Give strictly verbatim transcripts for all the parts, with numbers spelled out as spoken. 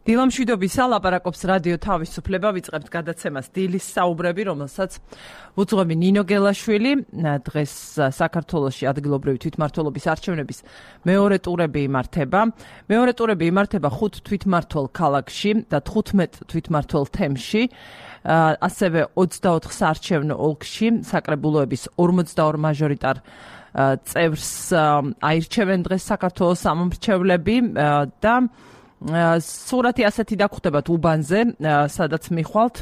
დილამშვიდობისა, ლაპარაკობს რადიო თავისუფლება, ვიწყებთ გადაცემას დილის საუბრები, რომელსაც ვუძღვები ნინო გელაშვილი. დღეს საქართველოში ადგილობრივი თვითმმართველობის არჩევნების მეორე ტურები იმართება. მეორე ტურები იმართება ხუთ თვითმმართველ ქალაქში და თხუთმეტ თვითმმართველ თემში, ასევე ოცდაოთხ საარჩევნო ოლქში, საკრებულოების ორმოცდაორ მაჟორიტარ წევრს აირჩევენ დღეს საქართველოს სამომრჩევლები და სურათი ასეთი დაგხვდებათ უბანზე, სადაც მიხვალთ.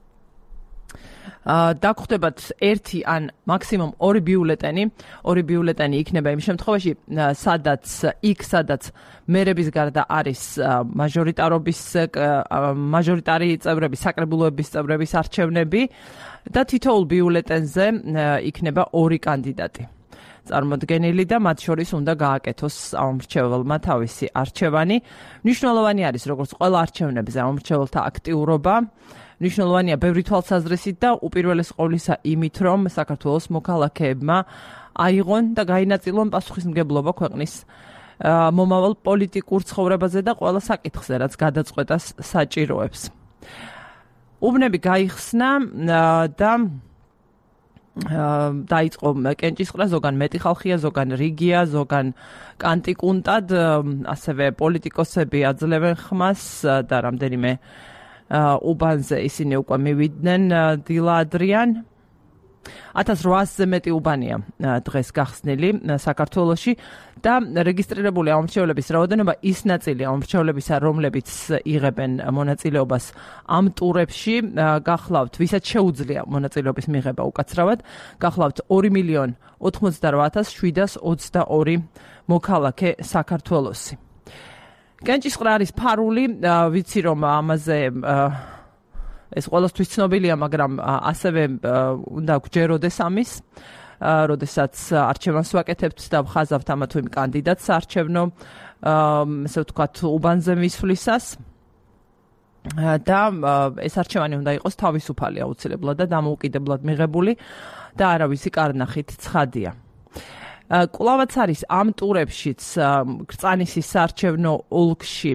დაგხვდებათ ერთი ან მაქსიმუმ ორი ბიულეტენი. ორი ბიულეტენი იქნება იმ შემთხვევაში, სადაც იქ, სადაც მერების გარდა არის მაჟორიტარობის მაჟორიტარი წევრები, საკრებულოების წევრების არჩევნები და თითოეულ ბიულეტენზე იქნება ორი კანდიდატი წარმოდგენილი და მათ შორის უნდა გააკეთოს ამომრჩეველმა თავისი არჩევანი. მნიშვნელოვანი არის, როგორც ყველა არჩევნებზე, ამომრჩეველთა აქტიურობა. მნიშვნელოვანია ბევრი თვალსაზრისით და უპირველეს ყოვლისა იმით, რომ საქართველოს მოქალაქეებმა აიღონ და გაინაწილონ პასუხისმგებლობა ქვეყნის მომავალ პოლიტიკურ ცხოვრებაზე და ყველა საკითხზე, რაც გადაწყვეტას საჭიროებს. უბნები გაიხსნა და დაიწყო კენჭისყრა, ზოგან მეტი ხალხია, ზოგან რიგია, ზოგან კანტიკუნტად, ასევე პოლიტიკოსები აძლევენ ხმას და რამდენიმე უბანზე ისინი უკვე მივიდნენ დილა ადრიან. ათას რვაასზე მეტი უბანია დღეს გახსნილი საქართველოში და რეგისტრირებული ამომრჩევლების რაოდენობა ის ნაწილი ამომრჩევლებისა, რომლებიც იღებენ მონაწილეობას ამ ტურებში, გახლავთ, ვისაც შეუძლია მონაწილეობის მიღება უკაცრავად, გახლავთ ორი მილიონი ოთხმოცდარვა ათას შვიდას ოცდაორი მოქალაქე საქართველოსი. კენჭისყრა არის ფარული, ვიცი რომ ამაზე ეს ყველასთვის ცნობილია, მაგრამ ასევე უნდა გვჯეროდეს ამის, როდესაც არჩევანს ვაკეთებთ და ვხაზავთ ამა თუ იმ კანდიდატს არჩევნო, ესე ვთქვათ, უბანზე მისვლისას. და ეს არჩევანი უნდა იყოს თავისუფალი აუცილებლად და დამოუკიდებლად მიღებული და არავისი კარნახით ცხადია. კვლავაც არის ამ ტურებშიც კრწანისის საარჩევნო ოლქში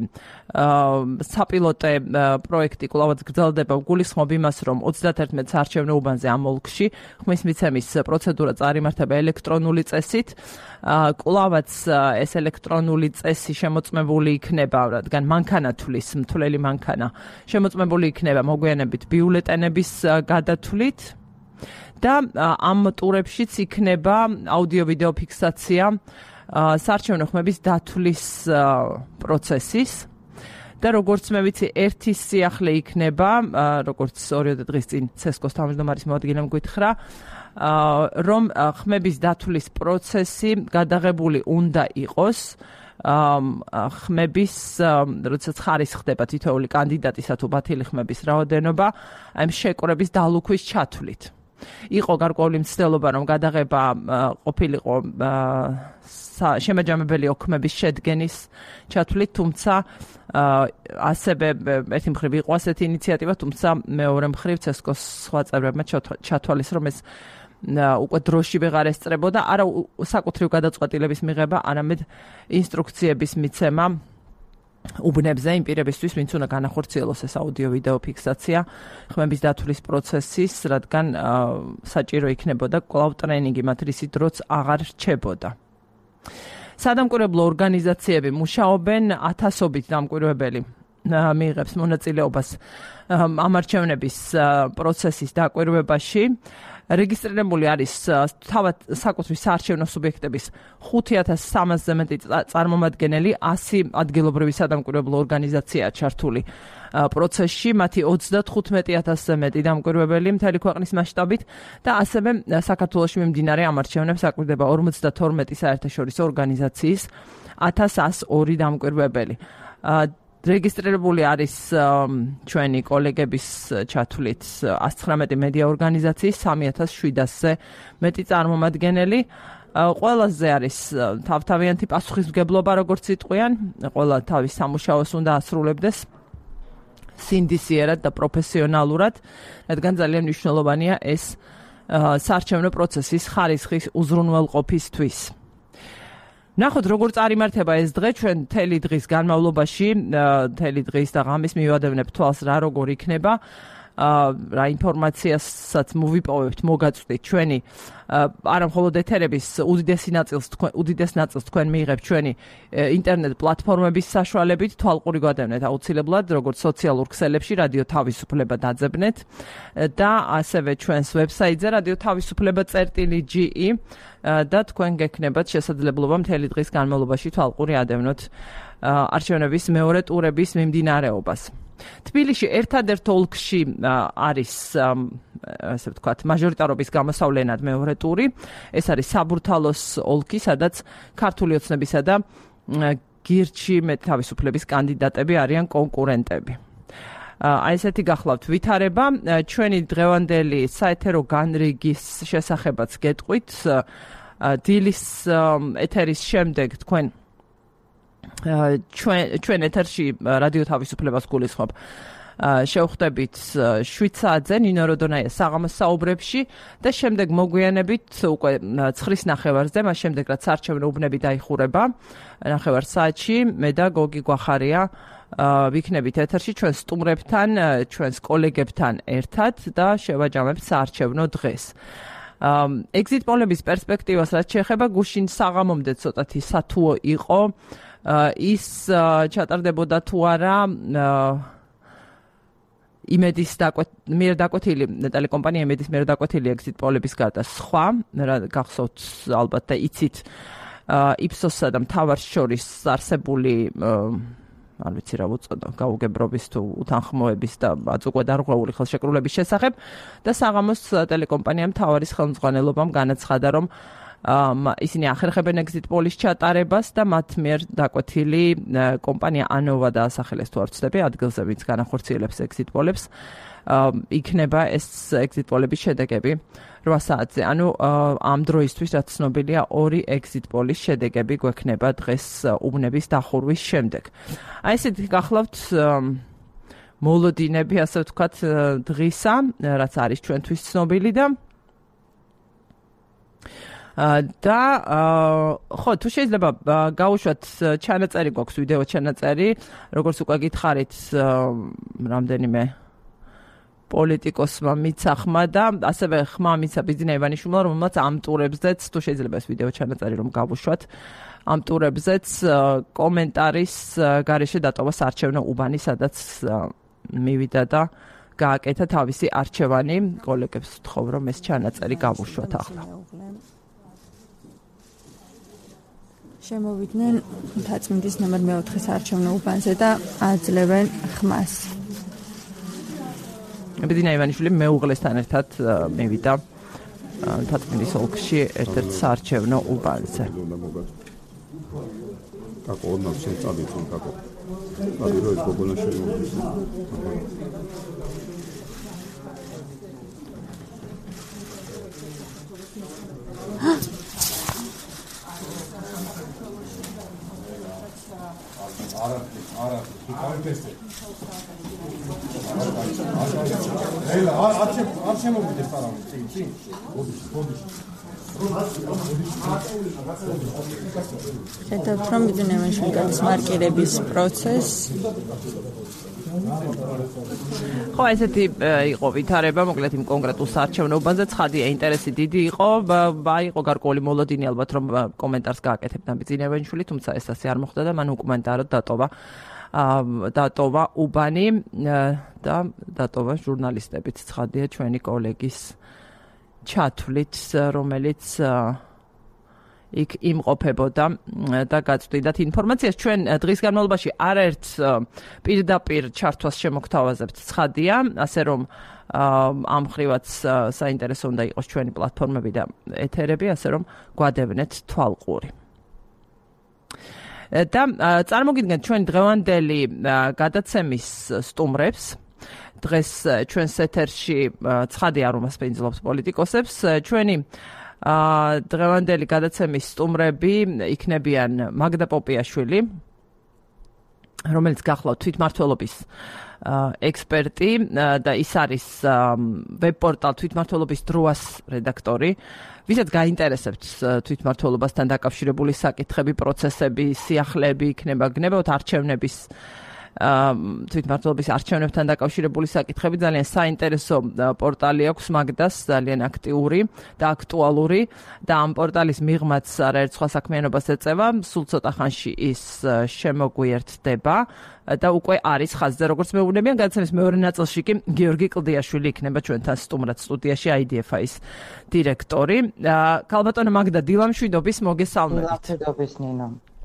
საპილოტე პროექტი კვლავაც გრძელდება. გულისხმობ იმას, რომ ოცდაათერთმეტ საარჩევნო უბანზე ამ ოლქში ხმის მიცემის პროცედურა წარიმართება ელექტრონული წესით. კვლავაც ეს ელექტრონული წესი შემოწმებული იქნება, რადგან მანქანა თulis, მთლელი მანქანა შემოწმებული იქნება მოგვიანებით ბიულეტენების გადათვლით. და ამ ტურებშიც იქნება აუდიო-ვიდეო ფიქსაცია საარჩევნო ხმების დათვლის პროცესის და როგორც მე ვიცი, ერთი სიახლე იქნება, როგორც ორიოდე დღის წინ ცესკოს თავმჯდომარის მოადგილემ გითხრა, რომ ხმების დათვლის პროცესი გადაღებული უნდა იყოს ხმების, როდესაც ხარისხდება თითოეული კანდიდატისა თუ ბათილი ხმების რაოდენობა, ამ შეკრების დალუქვის ჩათვლით. იყო გარკვეული მცდელობა, რომ გადაღება ყოფილიყო შემაჯამებელი ოქმების შედგენის ჩათვლით, თუმცა ასევე ერთი მხრივ იყო ასეთი ინიციატივა, თუმცა მეორე მხრივ ცესკოს სხვა წევრებმა ჩათვალეს, რომ ეს უკვე დროში ვეღარ ესწრებოდა, არა საკუთრივ გადაწყვეტილების მიღება, არამედ ინსტრუქციების მიცემა უბნებზე იმ პირებისთვის, ვინც უნდა განახორციელოს ეს აუდიო-ვიდეო ფიქსაცია ხმების დათვლის პროცესის, რადგან საჭირო იქნებოდა კვლავ ტრენინგი მათ, რისი დროც აღარ რჩებოდა. სადამკვირვებლო ორგანიზაციები მუშაობენ, ათასობით დამკვირვებელი მიიღებს მონაწილეობას ამ არჩევნების პროცესის დაკვირვებაში. რეგისტრირებული არის თავად საკუთრივ საარჩევნო სუბიექტების ხუთი ათას სამასზე მეტი წარმომადგენელი, ასი ადგილობრივი სადამკვირვებლო ორგანიზაციაა ჩართული პროცესში, მათი ოცდათხუთმეტი ათასზე მეტი დამკვირვებელი მთელი ქვეყნის მასშტაბით და ასევე საქართველოში მიმდინარე ამ არჩევნებს აკვირდება ორმოცდათორმეტი საერთაშორისო ორგანიზაციის ათას ასი ორი დამკვირვებელი. რეგისტრირებული არის ჩვენი კოლეგების ჩათვლით ათას ცხრამეტი მედია ორგანიზაციის სამი ათას შვიდასზე მეტი წარმომადგენელი. ყველაზე არის თავთავიანთი პასუხისმგებლობა, როგორც იტყვიან, ყველა თავის სამუშაოს უნდა ასრულებდეს სინდისიერად და პროფესიონალურად, რადგან ძალიან მნიშვნელოვანია ეს საარჩევნო პროცესის ხარისხის უზრუნველყოფისთვის. ნახოთ როგორ წარიმართება ეს დღე ჩვენ მთელი დღის განმავლობაში, მთელი დღის და ღამის მივადევნებთ თვალს რა როგორ იქნება, რა ინფორმაციასაც მოვიპოვებთ, მოგაწვდით ჩვენი არა მხოლოდ ეთერების უდიდესი ნაწილს თქვენ უდიდეს ნაწილს თქვენ მიიღებთ ჩვენი ინტერნეტ პლატფორმების საშუალებით, თვალყური გვადევნეთ აუცილებლად, როგორც სოციალურ ქსელებში რადიო თავისუფლება დაძებნეთ და ასევე ჩვენს ვებსაიტზე რადიო თავისუფლება წერტილი ჯი ი და თქვენ გექნებათ შესაძლებლობა მთელი დღის განმავლობაში თვალყური ადევნოთ არჩევნების მეორე ტურების მიმდინარეობას. თბილისში ერთადერთ ოლქში არის ასე ვთქვათ მაჟორიტარობის გამოსავლენად მეორე ტური. ეს არის საბურთალოს ოლქი, სადაც ქართული ოცნებისა და გირჩი თავისუფლების კანდიდატები არიან კონკურენტები. აი ესეთი გახლავთ ვითარება. ჩვენი დღევანდელი საეთერო განრიგის შესახებაც გეტყვით. დილის ეთერის შემდეგ თქვენ ჩვენ ჩვენ ეთერში რადიო თავისუფლებას გულისხმობ. შევხვდებით შვიდ საათზე ნინო როდონაიას საღამოს საუბრებში და შემდეგ მოგვიანებით უკვე ცხრის ნახევარზე, მას შემდეგ რაც არჩევნო უბნები დაიხურება ნახევარ საათში, მე და გოგი გვახარია ვიქნებით ეთერში ჩვენ სტუმრებთან, ჩვენს კოლეგებთან ერთად და შევაჯამებთ საარჩევნო დღეს. ეგზიტ პოლების პერსპექტივას რაც შეეხება, გუშინ საღამომდე ცოტათი სათუო იყო. ის ჩატარდებოდა თუ არა იმედის მიერ დაკვეთილი ტელეკომპანია იმედის მიერ დაკვეთილი ეგზიტ პოლების გარდა სხვა გახსოვთ ალბათ და იცით იფსოსსა და მთავარს შორის არსებული არ ვიცი რა უწოდა გაუგებრობის თუ უთანხმოების და აწუყვე დარღვეული ხელშეკრულების შესახებ და საღამოს ტელეკომპანიამ მთავარის ხელმძღვანელობამ განაცხადა რომ ისინი ახერხებენ ეგზიტ პოლის ჩატარებას და მათ მიერ დაკვეთილი კომპანია ანოვა დაასახელეს თუ არ ვცდები ადგილზე ვინც განახორციელებს ეგზიტ პოლებს იქნება ეს ეგზიტ პოლების შედეგები რვა საათზე. ანუ ამ დროისთვის რაც ცნობილია ორი ეგზიტ პოლის შედეგები გვექნება დღეს უბნების დახურვის შემდეგ. აი ესეთი გახლავთ მოლოდინები ასე ვთქვათ დღისა, რაც არის ჩვენთვის ცნობილი და და ხო თუ შეიძლება გავუშვათ ჩანაწერი გვაქვს ვიდეო ჩანაწერი როგორც უკვე გითხარით რამდენიმე პოლიტიკოსმა მიცა ხმა და ასევე ხმა მიცა ბიძინა ივანიშვილმა რომელმაც ამ ტურებზეც თუ შეიძლება ეს ვიდეო ჩანაწერი რომ გავუშვათ ამ ტურებზეც კომენტარის გარეშე დატოვა საარჩევნო უბანი სადაც მივიდა და გააკეთა თავისი არჩევანი. კოლეგებს ვთხოვ რომ ეს ჩანაწერი გავუშვათ ახლა. შემოვიდნენ მთაწმინდის ნომერ მეოთხე საარჩევნო უბანზე და აძლევენ ხმას. ბიძინა ივანიშვილი მეუღლესთან ერთად მივიდა მთაწმინდის ოლქში ერთ-ერთ საარჩევნო უბანზე. Kako odmah sve staviti, kako. Ali broj zbog onošenja upisa. Arap, Arap, Arap testi. Hejla, Arčem, Arčem mogu te staram, čim, čim. Odiš, odiš. Შეთავთ რომ ბიძინევანშვილი გადასმარკირების პროცესი. ხო, ესეთი იყო ვითარება, მოკლედ იმ კონკრეტულ საარჩევნო უბანზე ცხადია, ინტერესი დიდი იყო, იყო გარკვეული მოლოდინი ალბათ რომ კომენტარს გააკეთებდა ბიძინევანშვილი, თუმცა ეს ასე არ მოხდა და მან უკომენტაროდ დატოვა დატოვა უბანი და დატოვა ჟურნალისტებით ცხადია ჩვენი კოლეგის ჩათვლით, რომელიც იქ იმყოფებოდა და გაწვდიდათ ინფორმაციას. ჩვენ დღის განმავლობაში არაერთ პირდაპირ ჩართვას შემოგთავაზებთ ცხადია, ასე რომ ამ ხრივაც საინტერესო უნდა იყოს ჩვენი პლატფორმები და ეთერები, ასე რომ გვადევნეთ თვალყური. და წარმოგიდგენთ ჩვენ დღევანდელი გადაცემის სტუმრებს. დღეს ჩვენს ეთერში ცხადია რომ ასპინძლობს პოლიტიკოსებს. ჩვენი დღევანდელი გადაცემის სტუმრები იქნებიან მაგდა პოპიაშვილი, რომელიც გახლავთ თვითმმართველობის ექსპერტი და ის არის ვებ-პორტალ თვითმმართველობის დროას რედაქტორი, ვისაც გაინტერესებთ თვითმმართველობასთან დაკავშირებული საკითხები, პროცესები, სიახლეები, იქნება გნებავთ არჩევნების თვითმმართველობის არჩევნებთან დაკავშირებული საკითხები, ძალიან საინტერესო პორტალი აქვს მაგდას, ძალიან აქტიური და აქტუალური და ამ პორტალის მიღმაც არაერთ სხვა საქმიანობას ეწევა, სულ ცოტა ხანში ის შემოგვიერთდება და უკვე არის ხაზზე, როგორც მეუბნებიან, გადაცემის მეორე ნაწილში კი გიორგი კლდიაშვილი იქნება ჩვენთან სტუმრად სტუდიაში აი დი ეფ აის დირექტორი. ქალბატონო მაგდა, დილამშვიდობის, მოგესალმებით. დილამშვიდობის ნინო.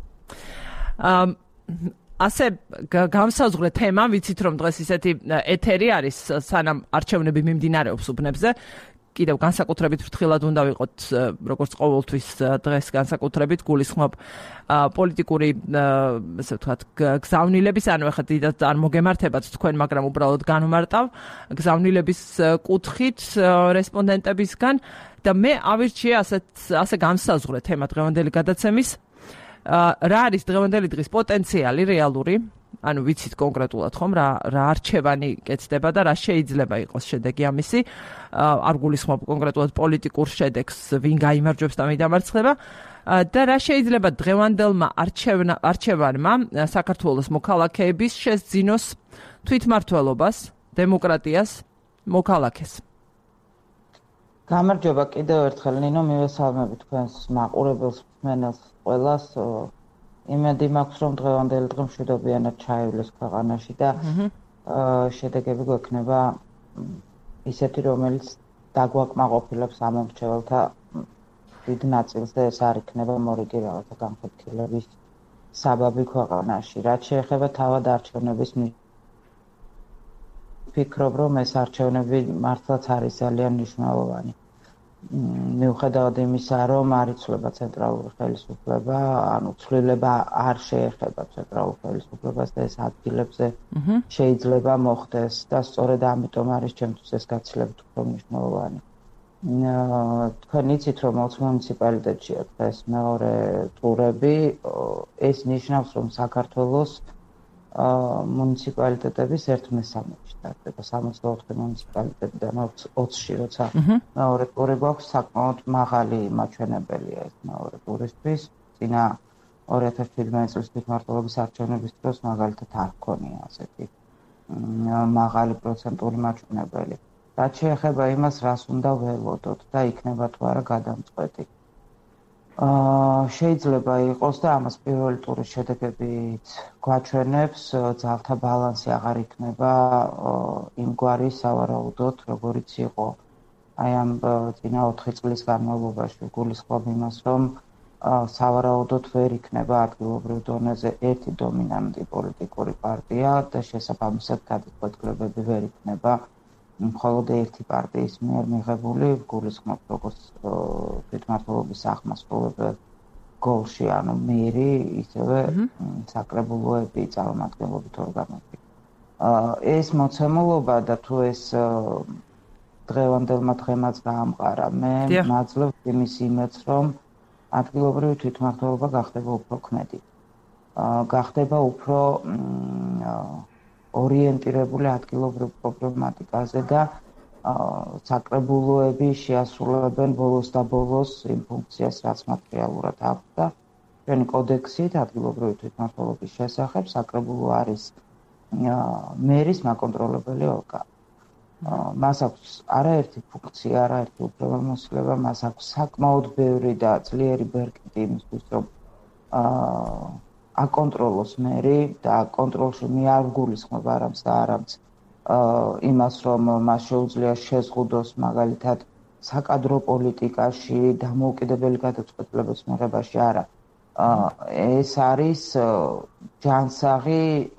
ასე გამსაზღვრე თემა, ვიცით რომ დღეს ისეთი ეთერი არის, სანამ არჩევნები მიმდინარეობს უბნებზე. კიდევ განსაკუთრებით ფრთხილად უნდა ვიყოთ, როგორც ყოველთვის დღეს განსაკუთრებით გულისხმობ პოლიტიკური, ასე ვთქვათ, გზავნილების, ანუ ახლა დიდად არ მოგემართებათ თქვენ, მაგრამ უბრალოდ განვმარტავ გზავნილების კუთხით რესპონდენტებისგან და მე ავირჩიე ასეთ ასე განსაზღვრე თემა დღევანდელი გადაცემის. რა არის დღევანდელი დღის პოტენციალი რეალური, ანუ ვიცით კონკრეტულად ხომ რა რა არჩევანი კეთდება და რა შეიძლება იყოს შედეგი ამისი, არ გულისხმობ კონკრეტულად პოლიტიკურ შედეგს, ვინ გაიმარჯვებს და ვინ დამარცხება და რა შეიძლება დღევანდელმა არჩევანმა საქართველოს მოქალაქეების შესძინოს თვითმმართველობას, დემოკრატიას, მოქალაქეს. გამარჯობა კიდევ ერთხელ ნინო, მივესალმები თქვენს მაყურებელს, მსმენელს ყველას. იმედი მაქვს, რომ დღევანდელი დღე მშვიდობიანად ჩაივლის ქვეყანაში და შედეგები გვექნება ისეთი, რომელიც დაგვაკმაყოფილებს ამომრჩეველთა დიდ ნაწილს და ეს არ იქნება მორიგი რაღაცა განხეთქილების საბაბი ქვეყანაში. რაც შეეხება თავად არჩევნების ვფიქრობ, რომ ეს არჩევნები მართლაც არის ძალიან მნიშვნელოვანი. მიუხედავად იმისა, რომ არ იცვლება ცენტრალური ხელისუფლება, ანუ ცვლილება არ შეეხება ცენტრალურ ხელისუფლებას და ეს ადგილებზე შეიძლება მოხდეს და სწორედ ამიტომ არის ჩემთვის ეს გაცილებით უფრო მნიშვნელოვანი. თქვენ იცით, რომ ოც მუნიციპალიტეტშია დღეს მეორე ტურები, ეს ნიშნავს, რომ საქართველოს მუნიციპალიტეტების ერთ მესამეში დადგება სამოცდაოთხი მუნიციპალიტეტიდან ოცში, როცა მეორე ტური გვაქვს, საკმაოდ მაღალი მაჩვენებელია ეს მეორე ტურისთვის. წინა ორი ათას შვიდმეტი წლის თვითმმართველობის არჩევნების დროს მაგალითად არ ჰქონია ასეთი მაღალი პროცენტული მაჩვენებელი. რაც შეეხება იმას, რას უნდა ველოდოთ და იქნება თუ არა გადამწყვეტი. შეიძლება იყოს და ამას პირველი ტურის შედეგებით გვაჩვენებს, ძალთა ბალანსი აღარ იქნება იმგვარი სავარაუდოდ, როგორიც იყო აი ამ წინა ოთხი წლის განმავლობაში. გულისხმობ იმას, რომ სავარაუდოდ ვერ იქნება ადგილობრივ დონეზე ერთი დომინანტი პოლიტიკური პარტია და შესაბამისად გადაწყვეტილებები ვერ იქნება მხოლოდ ერთი პარტიის მიერ მიღებული, გულისხმობ როგორც თვითმმართველობის აღმასრულებელ გოლში, ანუ მერი, ისევე საკრებულოები, წარმომადგენლობით ორგანოები. ეს მოცემულობა და თუ ეს დღევანდელმა დღემაც გაამყარა, მე მაძლევ იმის იმედს, რომ ადგილობრივი თვითმმართველობა გახდება უფრო ქმედი. გახდება უფრო ორიენტირებული ადგილობრივ პრობლემატიკაზე და საკრებულოები შეასრულებენ ბოლოს და ბოლოს იმ ფუნქციას, რაც მათ რეალურად აქვს და ჩვენი კოდექსით ადგილობრივი თვითმმართველობის შესახებ საკრებულო არის მერის მაკონტროლებელი ორგანო. მას აქვს არაერთი ფუნქცია, არაერთი უფლებამოსილება, მას აქვს საკმაოდ ბევრი და ძლიერი ბერკეტი იმისთვის, რომ აკონტროლოს მერი და კონტროლში მე არ გულისხმობ არამც და არამც იმას, რომ მას შეუძლია შეზღუდოს მაგალითად საკადრო პოლიტიკაში, დამოუკიდებელი გადაწყვეტილების მიღებაში, არა. ეს არის ჯანსაღი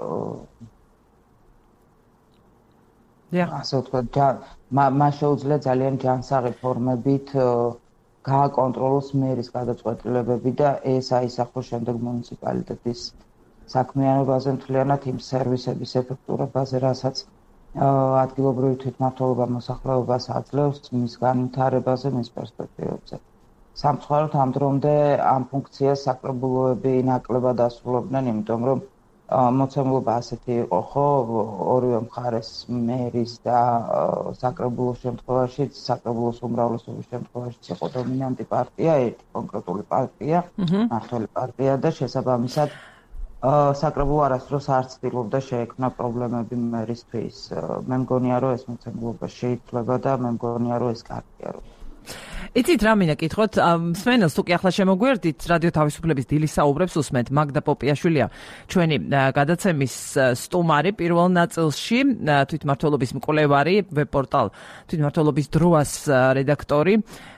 ასე ვთქვათ, მას შეუძლია ძალიან ჯანსაღი ფორმებით გააკონტროლოს მერის გადაწყვეტილებები და ეს აისახოს შემდეგ მუნიციპალიტეტის საქმიანობაზე, მთლიანად იმ სერვისების ეფექტურობაზე, რასაც ადგილობრივი თვითმმართველობა მოსახლეობას აძლევს მის განვითარებაზე, მის პერსპექტივებზე. სამწუხაროდ ამ დრომდე ამ ფუნქციას საკრებულოები ნაკლებად ასრულებდნენ, იმიტომ რომ მოცემულობა ასეთი იყო, ხო, ორივე მხარეს მერის და საკრებულოს შემთხვევაშიც, საკრებულოს უმრავლესობის შემთხვევაშიც იყო დომინანტი პარტია, ერთი კონკრეტული პარტია, მმართველი პარტია და შესაბამისად საკრებულო არასდროს არ ცდილობდა შეექმნა პრობლემები მერისთვის. მე მგონია, რომ ეს მოცემულობა შეიძლება და მე მგონია, რომ ეს კარგია, რომ იცით რა მინდა კითხოთ, მსმენელს თუ კი ახლა შემოგვერდით, რადიო თავისუფლების დილის საუბრებს უსმენთ. მაგდა პოპიაშვილია ჩვენი გადაცემის სტუმარი პირველ ნაწილში, თვითმმართველობის მკვლევარი, ვებ-პორტალ თვითმმართველობის დროას რედაქტორი.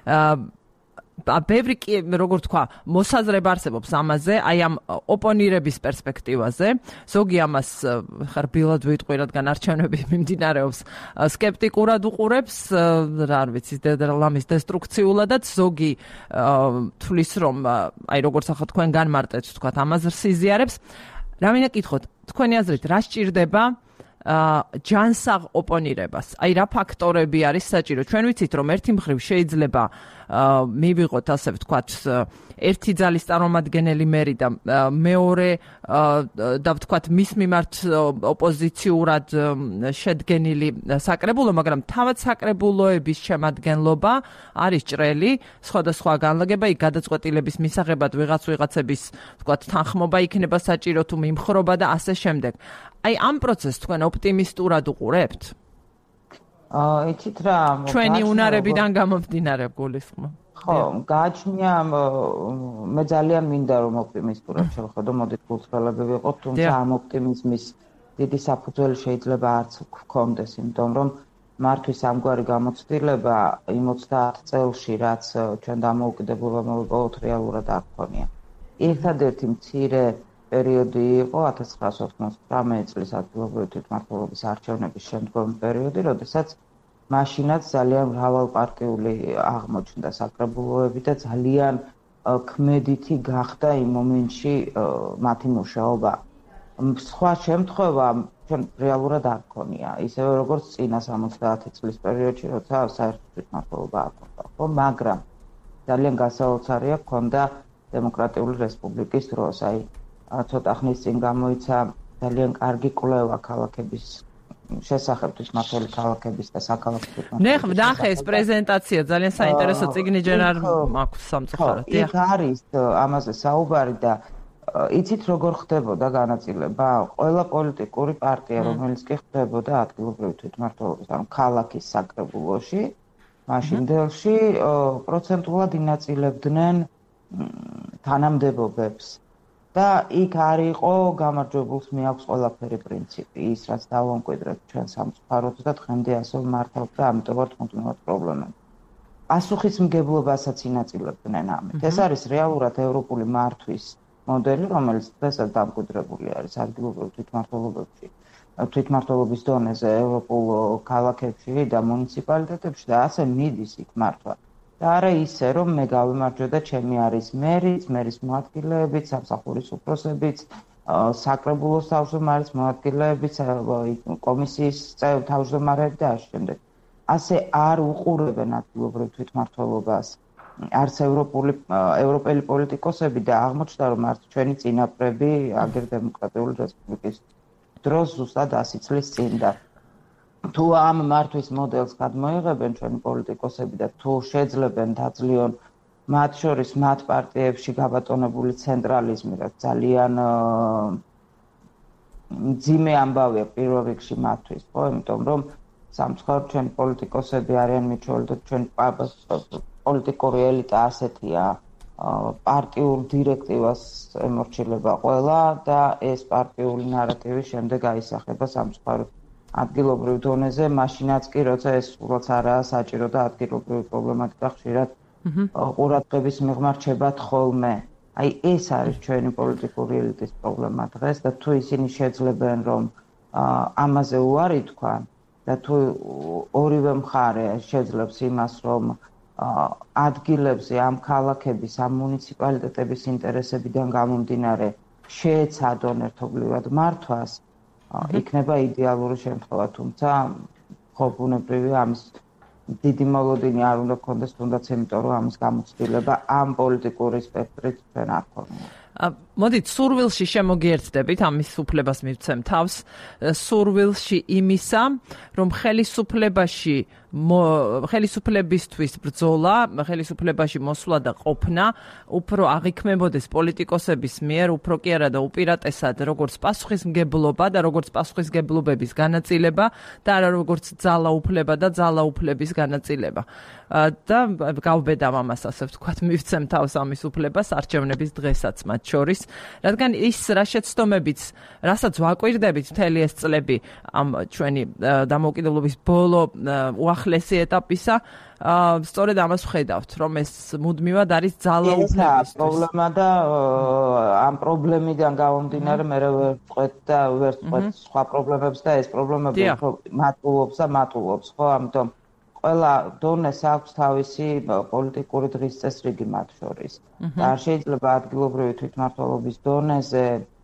ბევრი კი, როგორ თქვა, მოსაზრება არსებობს ამაზე, აი ამ ოპონირების პერსპექტივაზე. ზოგი ამას ხარბილად ვიტყვი, რადგან არჩევნები მიმდინარეობს, სკეპტიკურად უყურებს, რა არ ვიცი, ლამის დესტრუქციულადაც, ზოგი თვლის, რომ აი როგორც ახლა თქვენ განმარტეთ, თქვა, ამაზე სიზიარებს. რა მინდა კითხოთ, თქვენი აზრით, რა სჭირდება ჯანსაღ ოპონირებას? აი რა ფაქტორები არის საჭირო? ჩვენ ვიცით, რომ ერთი მხრივ შეიძლება მივიღოთ, ასე ვთქვათ, ერთი ძალის წარმომადგენელი მერი და მეორე და ვთქვათ, მის მიმართ ოპოზიციურად შედგენილი საკრებულო, მაგრამ თავად საკრებულოების შემადგენლობა არის ჭრელი, სხვადასხვა განლაგება, იქ გადაწყვეტილების მისაღებად ვიღაც ვიღაცების, ვთქვათ, თანხმობა იქნება საჭირო თუ მიმხრობა და ასე შემდეგ. აი ამ პროცესს თქვენ ოპტიმისტურად უყურებთ? აა, იცით რა, ჩვენი უნარებიდან გამომდინარე გულისხმობ. ხო, გააჩნია, მე ძალიან მინდა რომ ოპტიმისტურად შევხედო, მოდით გულწრფელები ვიყოთ, თუმცა ამ ოპტიმიზმის დიდი საფუძველი შეიძლება არც გქონდეს, იმიტომ რომ მართვის ამგვარი გამოცდილება იმ ოცდაათ წელში, რაც ჩვენ დამოუკიდებლობა მოვიპოვოთ, რეალურად არ გქონია. ერთადერთი მცირე პერიოდი იყო ათას ცხრაასი ოცდამოცხრამეტი წლის ადგილობრივი თვითმმართველობის არჩევნების შემდგომი პერიოდი, როდესაც მაშინაც ძალიან მრავალპარტიული აღმოჩნდა საკრებულოები და ძალიან ქმედითი გახდა იმ მომენტში მათი მუშაობა. სხვა შემთხვევა ჩვენ რეალურად არ გქონია, ისევე როგორც წინა სამოცდაათი წლის პერიოდში, როცა საერთო თვითმმართველობა არ გქონდა, ხო, მაგრამ ძალიან გასაოცარია გქონდა დემოკრატიული რესპუბლიკის დროს, აი ცოტა ხნის წინ გამოიცა ძალიან კარგი კვლევა ქალაქების შესახებ, თვითმმართველი ქალაქების და საქალაქო თვითმმართველობის. ნახე, ნახე ეს პრეზენტაცია, ძალიან საინტერესო წიგნი ჯერ არ მაქვს სამწუხაროდ. იქ არის ამაზე საუბარი და იცით როგორ ხდებოდა განაწილება? ყველა პოლიტიკური პარტია, რომელიც კი ხდებოდა ადგილობრივი თვითმმართველობის, ანუ ქალაქის საკრებულოში, მაშინდელში პროცენტულად ინაწილებდნენ თანამდებობებს. და იქ არ იყო გამარჯვებულს მიაქვს ყველაფერი პრინციპი, ის რაც დავამკვიდრეთ ჩვენ სამწუხაროდ და დღემდე ასე მართავთ და ამიტომ ვართ მუდმივად პრობლემები. პასუხისმგებლობასაც ინაწილებდნენ ამით. ეს არის რეალურად ევროპული მართვის მოდელი, რომელიც დღესაც დამკვიდრებული არის ადგილობრივ თვითმმართველობებში, თვითმმართველობის დონეზე, ევროპულ ქალაქებში და მუნიციპალიტეტებში და ასე მიდის იქ მართვა. და არა ისე, რომ მე გავიმარჯვე და ჩემი არის მერის, მერის მოადგილეებიც, სამსახურის უფროსებიც, საკრებულოს თავმჯდომარის მოადგილეებიც, კომისიის თავმჯდომარეები და ასე შემდეგ. ასე არ უყურებენ ადგილობრივ თვითმმართველობას არც ევროპული ევროპელი პოლიტიკოსები და აღმოჩნდა, რომ არც ჩვენი წინაპრები აგერ დემოკრატიული რესპუბლიკის დროს ზუსტად ასი წლის წინ და თუ ამ მართვის მოდელს გადმოიღებენ ჩვენი პოლიტიკოსები და თუ შეძლებენ დაძლიონ მათ შორის მათ პარტიებში გაბატონებული ცენტრალიზმი, რაც ძალიან მძიმე ამბავია პირველ რიგში მათთვის, ხო, იმიტომ რომ სამწუხაროდ ჩვენი პოლიტიკოსები არიან მიჩვეული და ჩვენი პოლიტიკური ელიტა ასეთია, პარტიულ დირექტივას ემორჩილება ყველა და ეს პარტიული ნარატივი შემდეგ აისახება სამწუხაროდ ადგილობრივ დონეზე, მაშინაც კი როცა ეს სულაც არაა საჭირო და ადგილობრივი პრობლემატიკა ხშირად ყურადღების მიღმა რჩება თხოლმე. აი ეს არის ჩვენი პოლიტიკური ელიტის პრობლემა დღეს და თუ ისინი შეძლებენ რომ ამაზე უარი თქვან და თუ ორივე მხარე შეძლებს იმას რომ ადგილებზე ამ ქალაქების, ამ მუნიციპალიტეტების ინტერესებიდან გამომდინარე შეეცადონ ერთობლივად მართვას, იქნება იდეალური შემთხვევა, თუმცა ხო ბუნებრივია ამის დიდი მოლოდინი არ უნდა გქონდეს, თუნდაც იმიტომ რომ ამის გამოცდილება ამ პოლიტიკური სპექტრით ჩვენ არ გქონია. მოდით სურვილში შემოგიერთდებით, ამის უფლებას მივცემ თავს, სურვილში იმისა, რომ ხელისუფლებაში ხელისუფლებისთვის ბრძოლა, ხელისუფლებაში მოსვლა და ყოფნა უფრო აღიქმებოდეს პოლიტიკოსების მიერ, უფრო კი არა და უპირატესად როგორც პასუხისმგებლობა და როგორც პასუხისმგებლობების განაწილება და არა როგორც ძალაუფლება და ძალაუფლების განაწილება. და გავბედავ ამას, ასე ვთქვათ, მივცემ თავს ამის უფლებას არჩევნების დღესაც მათ შორის, რადგან ის რა შეცდომებიც, რასაც ვაკვირდებით მთელი ეს წლები ამ ჩვენი დამოუკიდებლობის ბოლო უახლესი ეტაპისა, სწორედ ამას ვხედავთ, რომ ეს მუდმივად არის ძალაუფლებისთვის. პრობლემა და ამ პრობლემიდან გამომდინარე მე ვერ ვყვეთ და ვერ ვყვეთ სხვა პრობლემებს და ეს პრობლემები უფრო მატულობს და მატულობს, ხო, ამიტომ ყველა დონეს აქვს თავისი პოლიტიკური დღის წესრიგი მათ შორის. და არ შეიძლება ადგილობრივი თვითმმართველობის დონეზე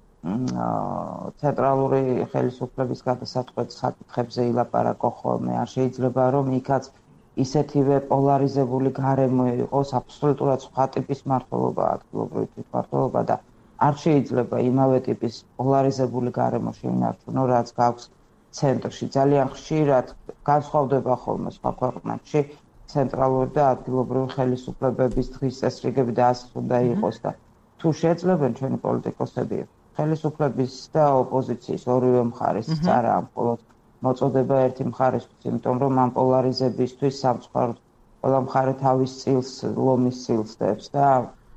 ცენტრალური ხელისუფლების გადასაწყვეტ საკითხებზე ილაპარაკო ხოლმე. არ შეიძლება რომ იქაც ისეთივე პოლარიზებული გარემო იყოს, აბსოლუტურად სხვა ტიპის მმართველობა, ადგილობრივი თვითმმართველობა და არ შეიძლება იმავე ტიპის პოლარიზებული გარემო შეინარჩუნო, რაც გაქვს ცენტრში. ძალიან ხშირად განსხვავდება ხოლმე სხვა ქვეყნებში ცენტრალური და ადგილობრივი ხელისუფლებების დღის წესრიგები და ასე უნდა იყოს და თუ შეეძლებენ ჩვენი პოლიტიკოსები ხელისუფლების და ოპოზიციის ორივე მხარის წარა ამ მხოლოდ მოწოდება ერთი მხარისთვის, იმიტომ რომ ამ პოლარიზებისთვის სამწუხაროდ ყველა მხარე თავის წილს, ლომის წილს დებს და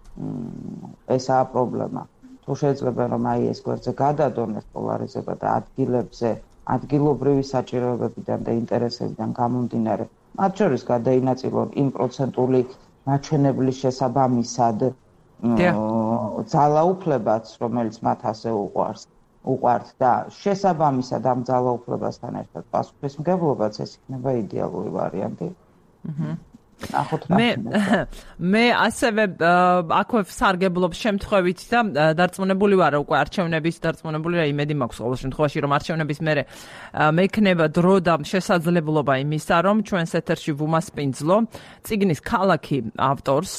ესაა პრობლემა. თუ შეეძლებენ რომ აი ეს გვერდზე გადადონ ეს პოლარიზება და ადგილებზე ადგილობრივი საჭიროებებიდან და ინტერესებიდან გამომდინარე, მათ შორის გადაინაწილონ იმ პროცენტული მაჩვენებლის შესაბამისად ძალაუფლებაც, რომელიც მათ ასე უყვარს, უყვართ და შესაბამისად ამ ძალაუფლებასთან ერთად პასუხისმგებლობაც, ეს იქნება იდეალური ვარიანტი. მე მე ასევე აქვე სარგებლობ შემთხვევით და დარწმუნებული ვარ უკვე არჩევნების დარწმუნებული რა იმედი მაქვს ყოველ შემთხვევაში რომ არჩევნების მერე მექნება დრო და შესაძლებლობა იმისა რომ ჩვენს ეთერში ვუმასპინძლო წიგნის ქალაქი ავტორს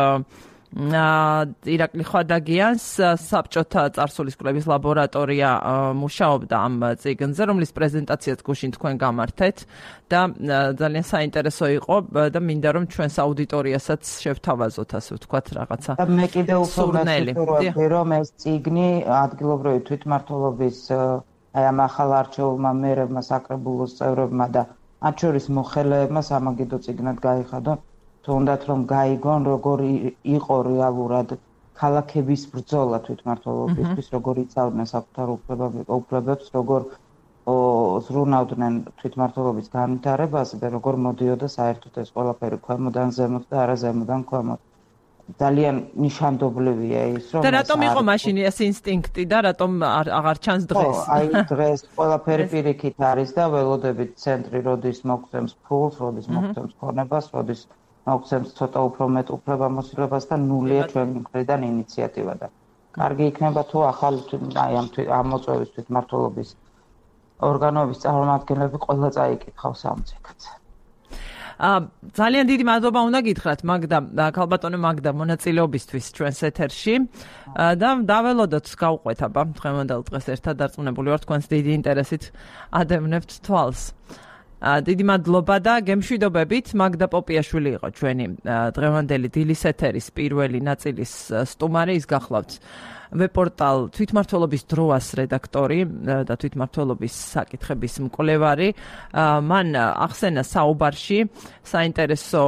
ირაკლი ხვადაგიანს საბჭოთა წარსულის კვლევის ლაბორატორია მუშაობდა ამ წიგნზე, რომლის პრეზენტაციაც გუშინ თქვენ გამართეთ და ძალიან საინტერესო იყო და მინდა რომ ჩვენს აუდიტორიასაც შევთავაზოთ, ასე ვთქვათ, რაღაცა. და მე კიდე უფრო მესურვებდი რომ ეს წიგნი ადგილობრივი თვითმმართველობის აი ამ ახალ არჩეულმა მერებმა, საკრებულოს წევრებმა და მათ შორის მოხელეებმა სამაგიდო წიგნად გაიხადონ. თუნდაც რომ გაიგონ როგორ იყო რეალურად ქალაქების ბრძოლა თვითმმართველობისთვის, როგორ იცავდნენ საკუთარ უფლებებს, როგორ ზრუნავდნენ თვითმმართველობის განვითარებაზე და როგორ მოდიოდა საერთოდ ეს ყველაფერი ქვემოდან ზემოთ და არა ზემოდან ქვემოთ. ძალიან ნიშანდობლივია ის რომ და რატომ იყო მაშინ ეს ინსტინქტი და რატომ აღარ ჩანს დღეს? აი დღეს ყველაფერი პირიქით არის და ველოდებით ცენტრი როდის მოგცემს ფულს, როდის მოგცემს ქონებას, როდის მოგცემს ცოტა უფრო მეტ უფლებამოსილებას და ნულია ჩვენი მხრიდან ინიციატივა და კარგი იქნება თუ ახალი აი ამ ამ მოწვევის თვითმმართველობის ორგანოების წარმომადგენლები ყველა წაიკითხავს ამ წიგნს. აა ძალიან დიდი მადლობა უნდა გითხრათ მაგდა ქალბატონო მაგდა მონაწილეობისთვის ჩვენს ეთერში და დაველოდოთ გავყვეთ აბა დღევანდელ დღეს ერთად დარწმუნებული ვარ თქვენს დიდი ინტერესით ადევნებთ თვალს. დიდი მადლობა და გემშვიდობებით მაგდა პოპიაშვილი იყო ჩვენი დღევანდელი დილის ეთერის პირველი ნაწილის სტუმარი. ის გახლავთ ვებპორტალ თვითმმართველობის დროას რედაქტორი და თვითმმართველობის საკითხების მკვლევარი. მან ახსენა საუბარში საინტერესო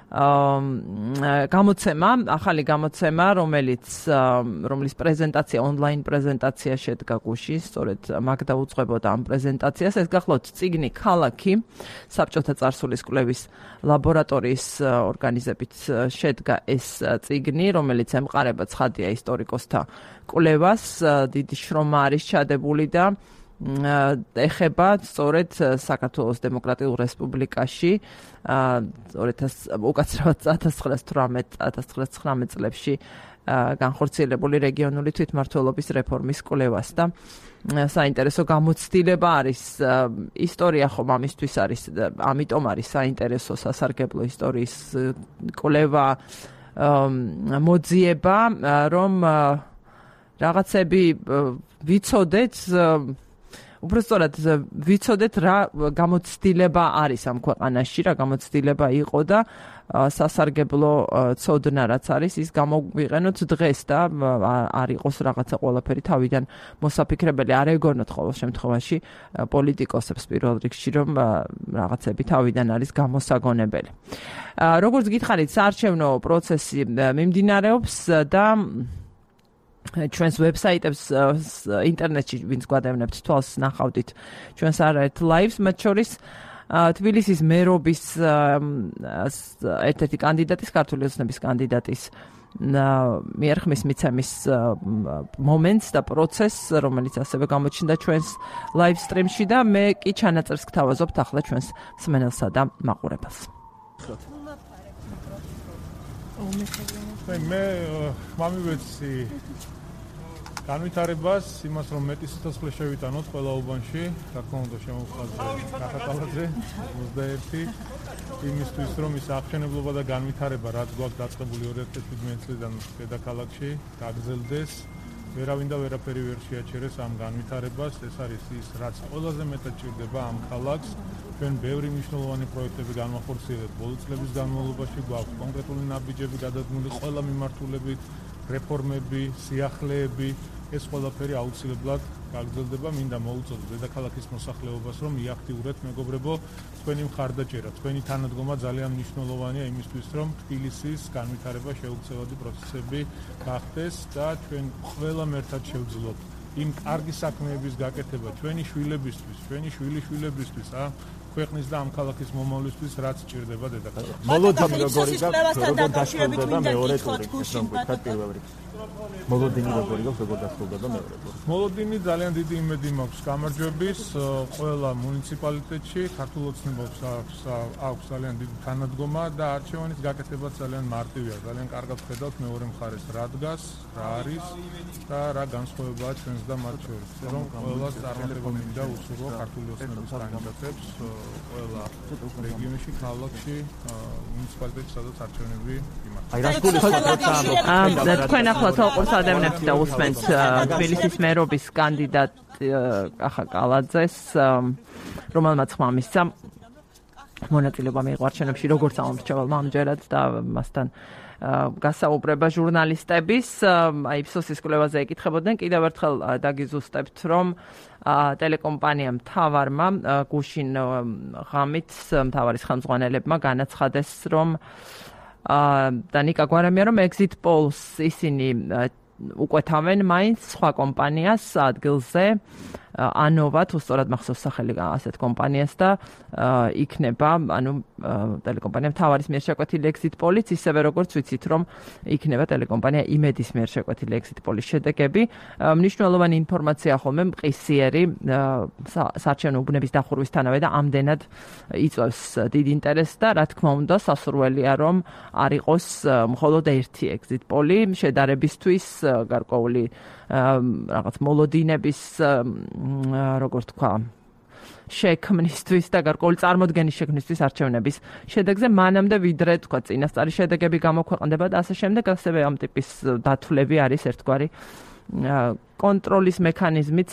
გამოცემა, ახალი გამოცემა, რომელიც რომლის პრეზენტაცია, ონლაინ პრეზენტაცია შედგა გუშინ, სწორედ მაგდა უძღვებოდა ამ პრეზენტაციას. ეს გახლავთ წიგნი ქალაქი, საბჭოთა წარსულის კვლევის ლაბორატორიის ორგანიზებით შედგა ეს წიგნი, რომელიც ემყარება ცხადია ისტორიკოსთა კვლევას, დიდი შრომა არის ჩადებული და ეხება სწორედ საქართველოს დემოკრატიულ რესპუბლიკაში უკაცრავად ათას ცხრაას თვრამეტ ათას ცხრაას ცხრამეტ წლებში განხორციელებული რეგიონული თვითმმართველობის რეფორმის კვლევას და საინტერესო გამოცდილება არის ისტორია ხომ ამისთვის არის ამიტომ არის საინტერესო სასარგებლო ისტორიის კვლევა მოძიება რომ რაღაცები ვიცოდეთ უბრალოდ ვიცოდეთ რა გამოცდილება არის ამ ქვეყანაში, რა გამოცდილება იყო და სასარგებლო ცოდნა რაც არის ის გამოვიყენოთ დღეს და არ იყოს რაღაცა ყველაფერი თავიდან მოსაფიქრებელი, არ ეგონოთ ყოველ შემთხვევაში პოლიტიკოსებს პირველ რიგში რომ რაღაცები თავიდან არის გამოსაგონებელი. როგორც გითხარით, საარჩევნო პროცესი მიმდინარეობს და ჩვენს ვებსაიტებს ინტერნეტში ვინც გვადევნებთ თვალს ნახავდით ჩვენს არაერთ ლაივს, მათ შორის თბილისის მერობის ერთ-ერთი კანდიდატის, ქართული ოცნების კანდიდატის მიერ ხმის მიცემის მომენტს და პროცესს, რომელიც ასევე გამოჩნდა ჩვენს ლაივ სტრიმში და მე კი ჩანაწერს გთავაზობთ ახლა ჩვენს მსმენელსა და მაყურებელს. მე მამივეცი განვითარებას, იმას რომ მეტი სიცოცხლე შევიტანოთ ყველა უბანში, რა თქმა უნდა შემოვხაზე კახაკალაძე ოცდაერთი, იმისთვის რომ ის აღშენებლობა და განვითარება, რაც გვაქვს დაწყებული ორი ათი შვიდმეტი წლიდან დედაქალაქში, გაგრძელდეს. ვერავინ და ვერაფერი ვერ შეაჩერეს ამ განვითარებას, ეს არის ის, რაც ყველაზე მეტად ჭირდება ამ ქალაქს. ჩვენ ბევრი მნიშვნელოვანი პროექტები განვახორციელებთ ბოლო წლების განმავლობაში, გვაქვს კონკრეტული ნაბიჯები გადადგმული ყველა მიმართულებით, რეფორმები, სიახლეები, ეს ყველაფერი აუცილებლად გაგრძელდება. მინდა მოუწოდოთ დედაქალაქის მოსახლეობას, რომ იაქტიურეთ მეგობრებო, თქვენი მხარდაჭერა, თქვენი თანადგომა ძალიან მნიშვნელოვანია იმისთვის, რომ თბილისის განვითარება შეუცვლელი პროცესები გახდეს და ჩვენ ყველამ ერთად შევძლოთ იმ კარგი საქმეების გაკეთება ჩვენი შვილებისთვის, ჩვენი შვილიშვილებისთვის, ა ქვეყნის და ამ ქალაქის მომავლისთვის, რაც ჭირდება დედაქალაქს. მოლოდინი როგორი გაქვს, როგორ დასრულდება მეორე ტური, ეს რომ გითხრათ პირველ რიგში. მოლოდინი როგორი გაქვს, როგორ დასრულდება მეორე ტური. მოლოდინი ძალიან დიდი იმედი მაქვს გამარჯვების ყველა მუნიციპალიტეტში, ქართულ ოცნებებს აქვს ძალიან დიდი თანადგომა და არჩევანის გაკეთებაც ძალიან მარტივია. ძალიან კარგად ხედავთ მეორე მხარეს რა დგას, რა არის და რა განსხვავებაა ჩვენს და მათ შორის. რომ ყველას წარმატება მინდა უსურვო ქართული ოცნების კანდიდატებს ყველა რეგიონში, ქალაქში, მუნიციპალიტეტში, სადაც არჩევნები იმართება. აი რა გულისხმობთ? თქვენ ახლა თვალყურს ადევნებთ და უსმენთ თბილისის მერობის კანდიდატ კახაკალაძეს, რომელმაც ხმამისცა მონაწილეობა მიიღო არჩევნებში როგორც ამომრჩეველმა ამჯერად და მასთან გასაუბრება ჟურნალისტების, აი იფსოსის კვლევაზე ეკითხებოდნენ, კიდევ ერთხელ დაგიზუსტებთ, რომ ტელეკომპანია მთავარმა გუშინ ღამით მთავარის ხელმძღვანელებმა განაცხადეს, რომ და ნიკა გვარამია, რომ exit polls ისინი უკვეთავენ მაინც სხვა კომპანიას ადგილზე ანოვა თუ სწორად მახსოვს სახელი ასეთ კომპანიას და იქნება ანუ ტელეკომპანია მთავარის მიერ შეკვეთილი exit polls, ისევე როგორც ვიცით რომ იქნება ტელეკომპანია იმედის მიერ შეკვეთილი exit polls შედეგები. მნიშვნელოვანი ინფორმაცია ხოლმე მყისიერი საარჩევნო უბნების დახურვისთანავე და ამდენად იწვევს დიდ ინტერესს და რა თქმა უნდა სასურველია რომ არ იყოს მხოლოდ ერთი exit poll შედარებისთვის გარკვეული რაღაც მოლოდინების როგორც თქვა შექმნისთვის და გარკვეული წარმოდგენის შექმნისთვის არჩევნების შედეგზე მანამდე ვიდრე თქვა წინასწარი შედეგები გამოქვეყნდება და ასე შემდეგ, ასევე ამ ტიპის დათვლები არის ერთგვარი კონტროლის მექანიზმიც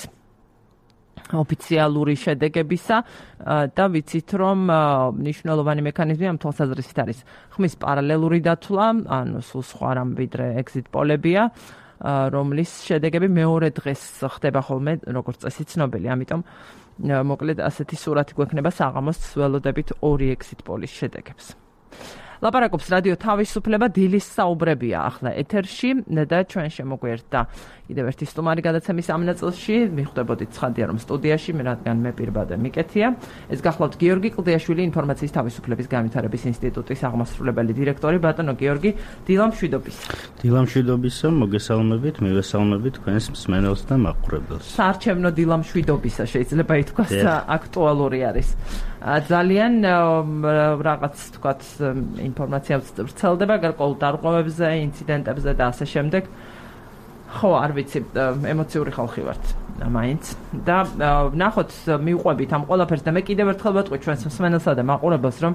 ოფიციალური შედეგებისა და ვიცით რომ მნიშვნელოვანი მექანიზმი ამ თვალსაზრისით არის ხმის პარალელური დათვლა, ანუ სულ სხვა რამ ვიდრე exit poll-ებია, რომლის შედეგები მეორე დღეს ხდება ხოლმე როგორც წესი ცნობილი, ამიტომ მოკლედ ასეთი სურათი გვექნება საღამოს ველოდებით ორი exit poll-ის შედეგებს. ლაპარაკობს რადიო თავისუფლება, დილის საუბრებია ახლა ეთერში და ჩვენ შემოგვერთა კიდევ ერთი სტუმარი გადაცემის ამ ნაწილში, მიხვდებოდით ცხადია რომ სტუდიაში, რადგან მე პირბადე მიკეთია. ეს გახლავთ გიორგი კლდიაშვილი, ინფორმაციის თავისუფლების განვითარების ინსტიტუტის აღმასრულებელი დირექტორი, ბატონო გიორგი, დილა მშვიდობისა. დილა მშვიდობისა, მოგესალმებით, მივესალმებით თქვენს მსმენელს და მაყურებელს. საარჩევნო დილა მშვიდობისა შეიძლება ითქვას, აქტუალური არის. ძალიან რაღაც თქვათ ინფორმაცია ვრცელდება გარკვეულ დარღვევებზე, ინციდენტებზე და ასე შემდეგ. ხო, არ ვიცი, ემოციური ხალხი ვართ მაინც და ნახოთ მივყვებით ამ ყველაფერს და მე კიდევ ერთხელ ვეთყვი ჩვენს მსმენელსა და მაყურებელს რომ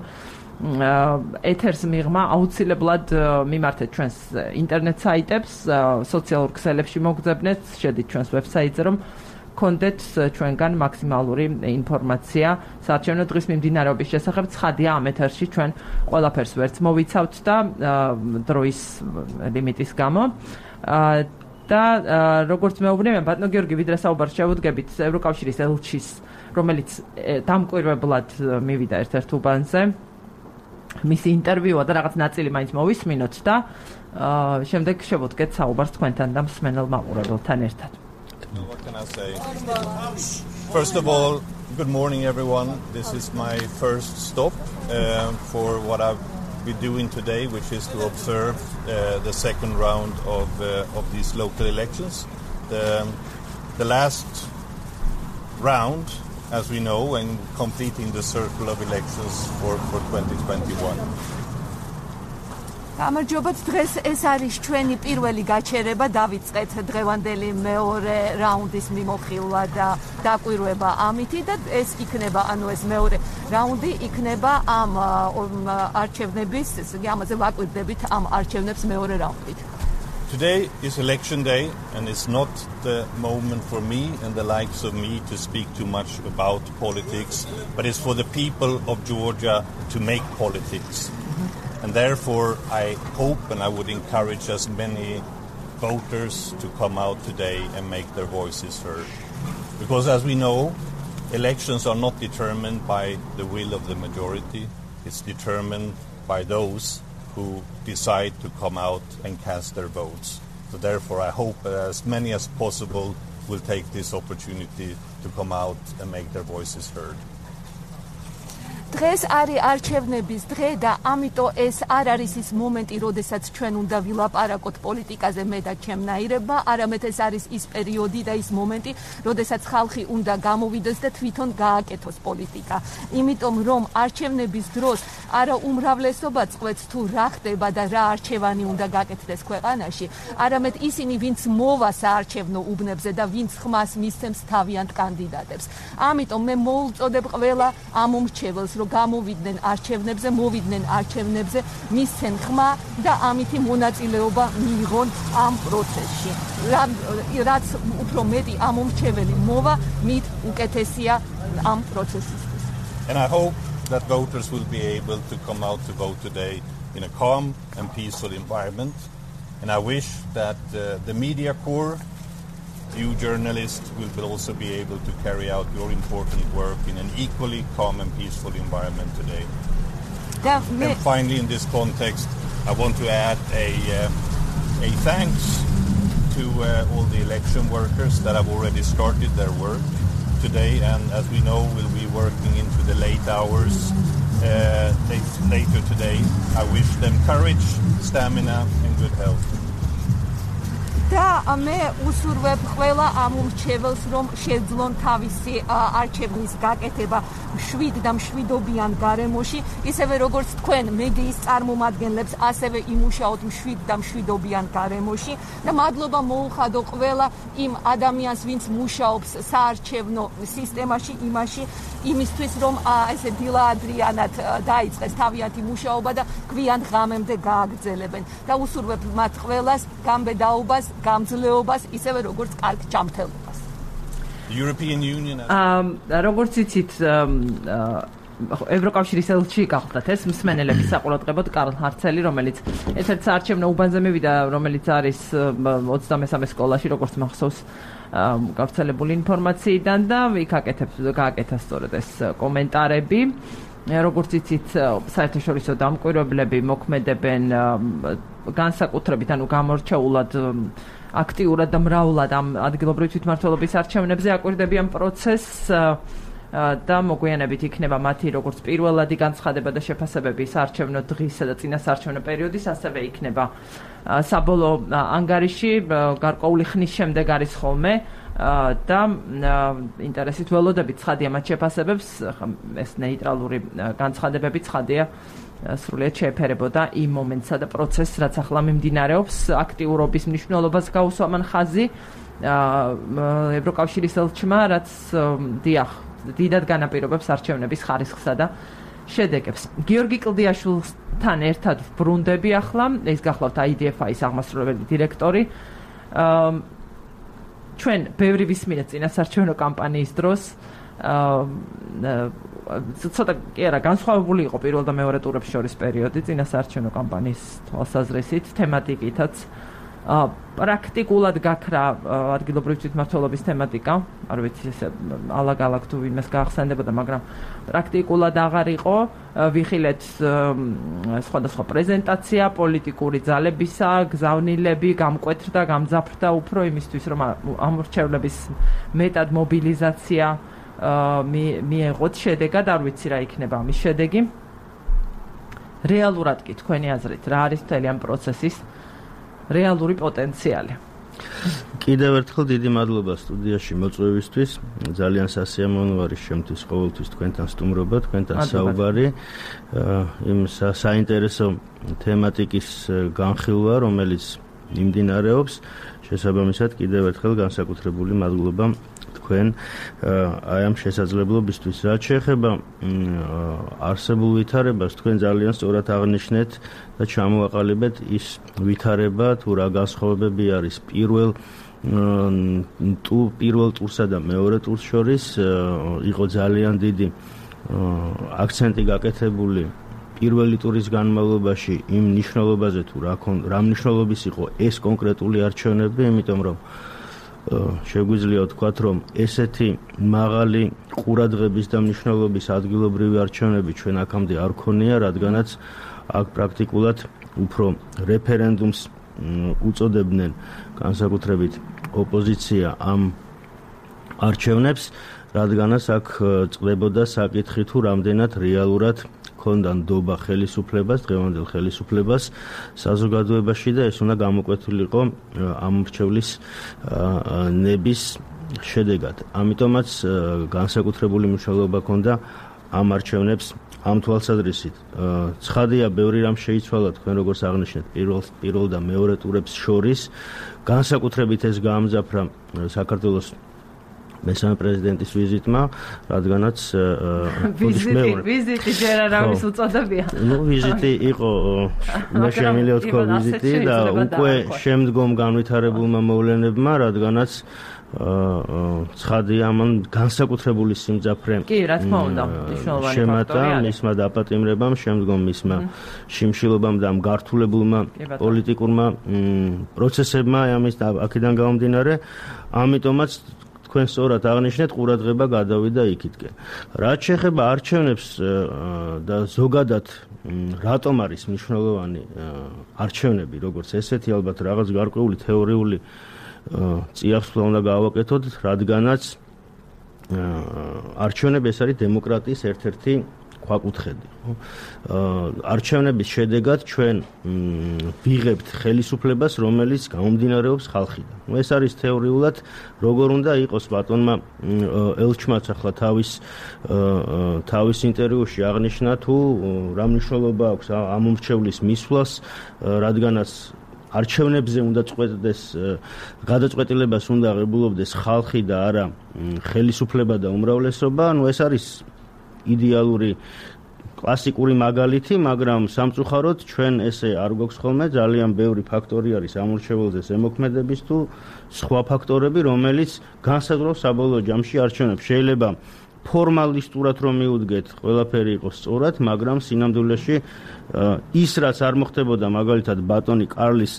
ეთერს მიღმა აუცილებლად მიმართეთ ჩვენს ინტერნეტ საიტებს, სოციალურ ქსელებში მოგძებნეთ, შედით ჩვენს ვებსაიტზე რომ გქონდეთ ჩვენგან მაქსიმალური ინფორმაცია საარჩევნო დღის მიმდინარეობის შესახებ. ცხადია ამ ეთერში ჩვენ ყველაფერს ვერც მოვიცავთ და დროის ლიმიტის გამო და როგორც მეუბნებიან ბატონო გიორგი, ვიდრე საუბარს შევუდგებით ევროკავშირის ელჩის, რომელიც დამკვირვებლად მივიდა ერთ-ერთ უბანზე, მისი ინტერვიუა და რაღაც ნაწილი მაინც მოვისმინოთ და შემდეგ შევუდგეთ საუბარს თქვენთან და მსმენელ მაყურებელთან ერთად. What can I say? First of all, good morning everyone. This is my first stop uh, for what I've been doing today, which is to observe uh, the second round of uh, of these local elections. The, the last round, as we know, and completing the circle of elections for, for twenty twenty-one. გამარჯობათ, დღეს ეს არის ჩვენი პირველი გაჩერება, დავიწყეთ დღევანდელი მეორე რაუნდის მიმოხილვა და დაკვირვება ამითი და ეს იქნება, ანუ ეს მეორე რაუნდი იქნება ამ არჩევნების, ამაზე ვაკვირდებით ამ არჩევნებს მეორე რაუნდით. Today is election day and it's not the moment for me and the likes of me to speak too much about politics, but it's for the people of Georgia to make politics. And therefore, I hope and I would encourage as many voters to come out today and make their voices heard. Because as we know, elections are not determined by the will of the majority. It's determined by those who decide to come out and cast their votes. So therefore, I hope as many as possible will take this opportunity to come out and make their voices heard. დღეს არის არჩევნების დღე და ამიტომ ეს არ არის ის მომენტი, როდესაც ჩვენ უნდა ვილაპარაკოთ პოლიტიკაზე მე და ჩემნაირებმა, არამედ ეს არის ის პერიოდი და ის მომენტი, როდესაც ხალხი უნდა გამოვიდეს და თვითონ გააკეთოს პოლიტიკა. იმიტომ რომ არჩევნების დროს არა უმრავლესობა წყვეტს თუ რა ხდება და რა არჩევანი უნდა გაკეთდეს ქვეყანაში, არამედ ისინი, ვინც მოვა საარჩევნო უბნებზე და ვინც ხმას მისცემს თავიანთ კანდიდატებს. ამიტომ მე მოუწოდებ ყველა ამომრჩეველს, გამოვიდნენ არჩევნებზე, მოვიდნენ არჩევნებზე, მისცენ ხმა და ამითი მონაწილეობა მიიღონ ამ პროცესში. რაც უფრო მეტი ამომრჩეველი მოვა, მით უკეთესია ამ პროცესისთვის. And I hope that voters will be able to come out to vote today in a calm and peaceful environment. And I wish that uh, the media corps, you journalists, will also be able to carry out your important work in an equally calm and peaceful environment today. And finally, in this context, I want to add a, uh, a thanks to uh, all the election workers that have already started their work today, and as we know, will be working into the late hours uh, later today. I wish them courage, stamina, and good health. და მე უსურვებ ყველა ამომრჩეველს, რომ შეძლონ თავისი არჩევნის გაკეთება შვიდ და მშვიდობიან გარემოში, ისევე როგორც თქვენ მედიის წარმომადგენლებს, ასევე იმუშაოთ მშვიდ და მშვიდობიან გარემოში და მადლობა მოუხადო ყველა იმ ადამიანს, ვინც მუშაობს საარჩევნო სისტემაში, იმაში, იმისთვის, რომ ესე დილაადრიანად დაიწყეს თავიანთი მუშაობა და გვიან ღამემდე გააგრძელებენ. და უსურვებ მათ ყველას გამბედაობას, გამძლეობას, ისევე როგორც კარგ ჯანმრთელობას. The European Union um როგორც იცით ევროკავშირის ელჩი გახლდათ ეს მსმენელების საყურადღებოდ კარლ ჰარცელი, რომელიც ერთ-ერთ საარჩევნო უბანზე მივიდა, რომელიც არის ოცდამესამე სკოლაში, როგორც მახსოვს გავრცელებული ინფორმაციიდან და იქ აკეთებს გააკეთა სწორედ ეს კომენტარები. როგორც იცით, საერთაშორისო დამკვირვებლები მოქმედებენ განსაკუთრებით, ანუ გამორჩეულად აქტიურად და მრავლად ამ ადგილობრივი თვითმმართველობის არჩევნებზე აკვირდებიან პროცესს და მოგვიანებით იქნება მათი როგორც პირველადი განცხადება და შეფასებები საარჩევნო დღისა და წინა საარჩევნო პერიოდის, ასევე იქნება საბოლოო ანგარიში გარკვეული ხნის შემდეგ არის ხოლმე და ინტერესით ველოდებით ცხადია მათ შეფასებებს, ეს ნეიტრალური განცხადებები ცხადია სრულიად შეეფერებოდა იმ მომენტსა და პროცესს, რაც ახლა მიმდინარეობს. აქტიურობის მნიშვნელობას გაუსვა მან ხაზი ევროკავშირის ელჩმა, რაც დიახ, დიდად განაპირობებს არჩევნების ხარისხსა და შედეგებს. გიორგი კლდიაშვილთან ერთად ბრუნდები ახლა, ეს გახლავთ აი დი ეფ აის აღმასრულებელი დირექტორი. ჩვენ ბევრი ვისმინეთ წინასაარჩევნო კამპანიის დროს. ცოტა კი არა, განსხვავებული იყო პირველ და მეორე ტურებს შორის პერიოდი წინასაარჩევნო კამპანიის თვალსაზრისით, თემატიკითაც. პრაქტიკულად გაქრა ადგილობრივი თვითმმართველობის თემატიკა, არ ვიცი ესე ალაგ-ალაგ თუ ვინმეს გაახსენდებოდა, მაგრამ პრაქტიკულად აღარ იყო. ვიხილეთ სხვადასხვა პრეზენტაცია, პოლიტიკური ძალებისა, გზავნილები, გამკვეთრდა, გამძაფრდა უფრო იმისთვის, რომ ამორჩევლების მეტად მობილიზაცია მიეღოთ შედეგად, არ ვიცი რა იქნება ამის შედეგი. რეალურად კი თქვენი აზრით რა არის მთელი ამ პროცესის რეალური პოტენციალი? კიდევ ერთხელ დიდი მადლობა სტუდიაში მოწვევისთვის. ძალიან სასიამოვნო არის შემთთვის ყოველთვის თქვენთან სტუმრობა, თქვენთან საუბარი. იმ საინტერესო თემატიკის განხილვა, რომელიც მიმდინარეობს, შესაბამისად კიდევ ერთხელ განსაკუთრებული მადლობა თქვენ აი ამ შესაძლებლობისთვის. რაც შეეხება არსებულ ვითარებას, თქვენ ძალიან სწორად აღნიშნეთ და ჩამოაყალიბეთ ის ვითარება, თუ რა განსხვავებები არის პირველ თუ პირველ ტურსა და მეორე ტურს შორის. იყო ძალიან დიდი აქცენტი გაკეთებული პირველი ტურის განმავლობაში იმ მნიშვნელობაზე, თუ რა რა მნიშვნელობის იყო ეს კონკრეტული არჩევნები, იმიტომ რომ შეგვიძლია ვთქვათ, რომ ესეთი მაღალი ყურადღების და მნიშვნელობის ადგილობრივი არჩევნები ჩვენ აქამდე არ ქონია, რადგანაც აქ პრაქტიკულად უფრო რეფერენდუმს უწოდებდნენ განსაკუთრებით ოპოზიცია ამ არჩევნებს, რადგანაც აქ წდებოდა საკითხი, თუ რამდენად რეალურად ქონდა ნდობა ხელისუფლებას, დღევანდელ ხელისუფლებას საზოგადოებაში და ეს უნდა გამოკვეთილიყო ამორჩევლის ნების შედეგად. ამიტომაც განსაკუთრებული მნიშვნელობა ქონდა ამ არჩევნებს ამ თვალსაზრისით. ცხადია, ბევრი რამ შეიცვალა, თქვენ როგორც აღნიშნეთ, პირველ პირველ და მეორე ტურებს შორის. განსაკუთრებით ეს გაამძაფრა საქართველოს მესამე პრეზიდენტის ვიზიტმა, რადგანაც ვიზიტი ჯერ არ არის უწოდებია. ნუ ვიზიტი იყო, უნდა შემიძლია ვთქვა ვიზიტი და უკვე შემდგომ განვითარებულმა მოვლენებმა, რადგანაც ცხადია, ამან განსაკუთრებული სიმძაფრე შემატა მისმა დაპატიმრებამ, შემდგომ მისმა შიმშილობამ და ამ გართულებულმა პოლიტიკურმა პროცესებმა ამის აქედან გამომდინარე. ამიტომაც თქვენ სწორად აღნიშნეთ, ყურადღება გადავიდა იქითკენ. რაც შეეხება არჩევნებს და ზოგადად რატომ არის მნიშვნელოვანი არჩევნები, როგორც ესეთი, ალბათ რაღაც გარკვეული თეორიული წიაღსვლა უნდა გავაკეთოთ, რადგანაც არჩევნები ეს არის დემოკრატიის ერთ-ერთი ქვაკუთხედი. არჩევნების შედეგად ჩვენ ვიღებთ ხელისუფლებას, რომელიც გამომდინარეობს ხალხიდან. ეს არის თეორიულად, როგორ უნდა იყოს ბატონმა ელჩმაც ახლა თავის თავის ინტერვიუში აღნიშნა, თუ რა მნიშვნელობა აქვს ამორჩევლის მისვლას, რადგანაც არჩევნებზე უნდა წყვეტდეს, გადაწყვეტილებას უნდა აღებულობდეს ხალხი და არა ხელისუფლება და უმრავლესობა. ნუ ეს არის იდეალური კლასიკური მაგალითი, მაგრამ სამწუხაროდ ჩვენ ესე არ გვაქვს ხოლმე, ძალიან ბევრი ფაქტორი არის ამორჩეველზე ზემოქმედების თუ სხვა ფაქტორები, რომელიც განსაზღვრავს საბოლოო ჯამში არჩევნებს. შეიძლება ფორმალისტურად რომ მიუდგეთ, ყველაფერი იყოს სწორად, მაგრამ სინამდვილეში ის რაც არ მოხდებოდა მაგალითად ბატონი კარლის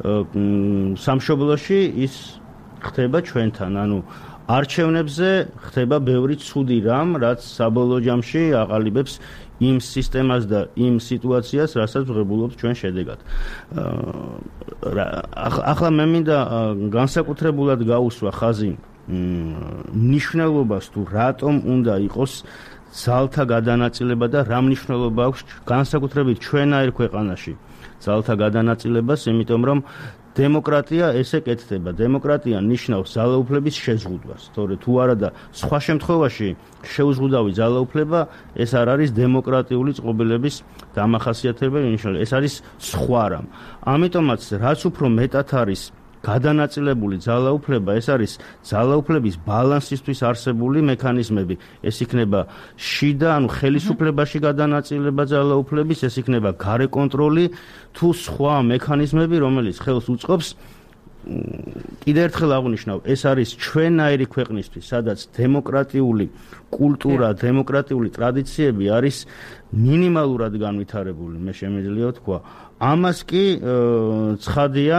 სამშობლოში, ის ხდება ჩვენთან, ანუ არჩევნებზე ხდება ბევრი ცუდი რამ, რაც საბოლოო ჯამში აყალიბებს იმ სისტემას და იმ სიტუაციას, რასაც ვღებულობთ ჩვენ შედეგად. ახლა მე მინდა განსაკუთრებულად გაუსვა ხაზი ნიშნულობას თუ რატომ უნდა იყოს ძალთა გადანაწილება და რა მნიშვნელობა აქვს განსაკუთრებით ჩვენაერ ქვეყანაში ძალთა გადანაწილებას, იმიტომ რომ დემოკრატია ესე კეთდება. დემოკრატია ნიშნავს ძალაუფლების შეზღუდვას. თორე თუ არა და სხვა შემთხვევაში შეუზღუდავი ძალაუფლება, ეს არ არის დემოკრატიული წყობილების დამახასიათებელი ნიშანი. ეს არის სხვა რამ. ამიტომაც რაც უფრო მეტად არის გადანაწილებული ძალაუფლება, ეს არის ძალაუფლების ბალანსისთვის არსებული მექანიზმები. ეს იქნება შიდა, ანუ ხელისუფლებაში გადანაწილება ძალაუფლების, ეს იქნება გარე კონტროლი თუ სხვა მექანიზმები, რომელიც ხელს უწყობს. კიდევ ერთხელ აღვნიშნავ, ეს არის ჩვენაირი ქვეყნისთვის, სადაც დემოკრატიული კულტურა, დემოკრატიული ტრადიციები არის მინიმალურად განვითარებული, მე შემიძლია ვთქვა. ამას კი ცხადია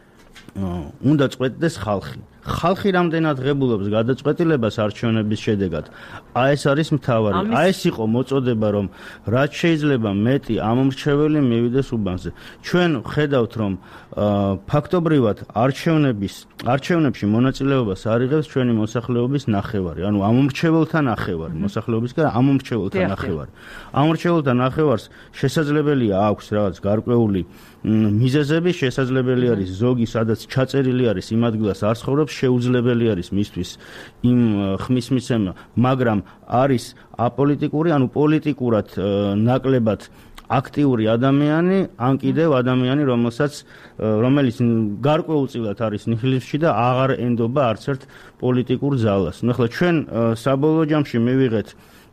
უნდა წყვეტდეს ხალხი. ხალხი რამდენად ღებულობს გადაწყვეტილებას არჩევნების შედეგად. აი ეს არის მთავარი. აი ეს იყო მოწოდება, რომ რაც შეიძლება მეტი ამომრჩეველი მივიდეს უბანზე. ჩვენ ხედავთ, რომ ფაქტობრივად არჩევნების არჩევნებში მონაწილეობას არიღებს ჩვენი მოსახლეობის ნახევარი. ანუ ამომრჩეველთა ნახევარი, მოსახლეობის კი არა, ამომრჩეველთა ნახევარი. ამომრჩეველთა ნახევარს შესაძლებელია აქვს რაღაც გარკვეული მიზეზები, შესაძლებელი არის ზოგი, სადაც ჩაწერილი არის იმ ადგილას არ ცხოვრობს, შეუძლებელი არის მისთვის იმ ხმის მიცემა, მაგრამ არის აპოლიტიკური, ანუ პოლიტიკურად ნაკლებად აქტიური ადამიანი, ან კიდევ ადამიანი, რომელსაც რომელიც გარკვეულწილად არის ნihilistში და აღარ ენდობა არც ერთ პოლიტიკურ ძალას. ნუ ახლა ჩვენ საბოლოო ჯამში მივიღეთ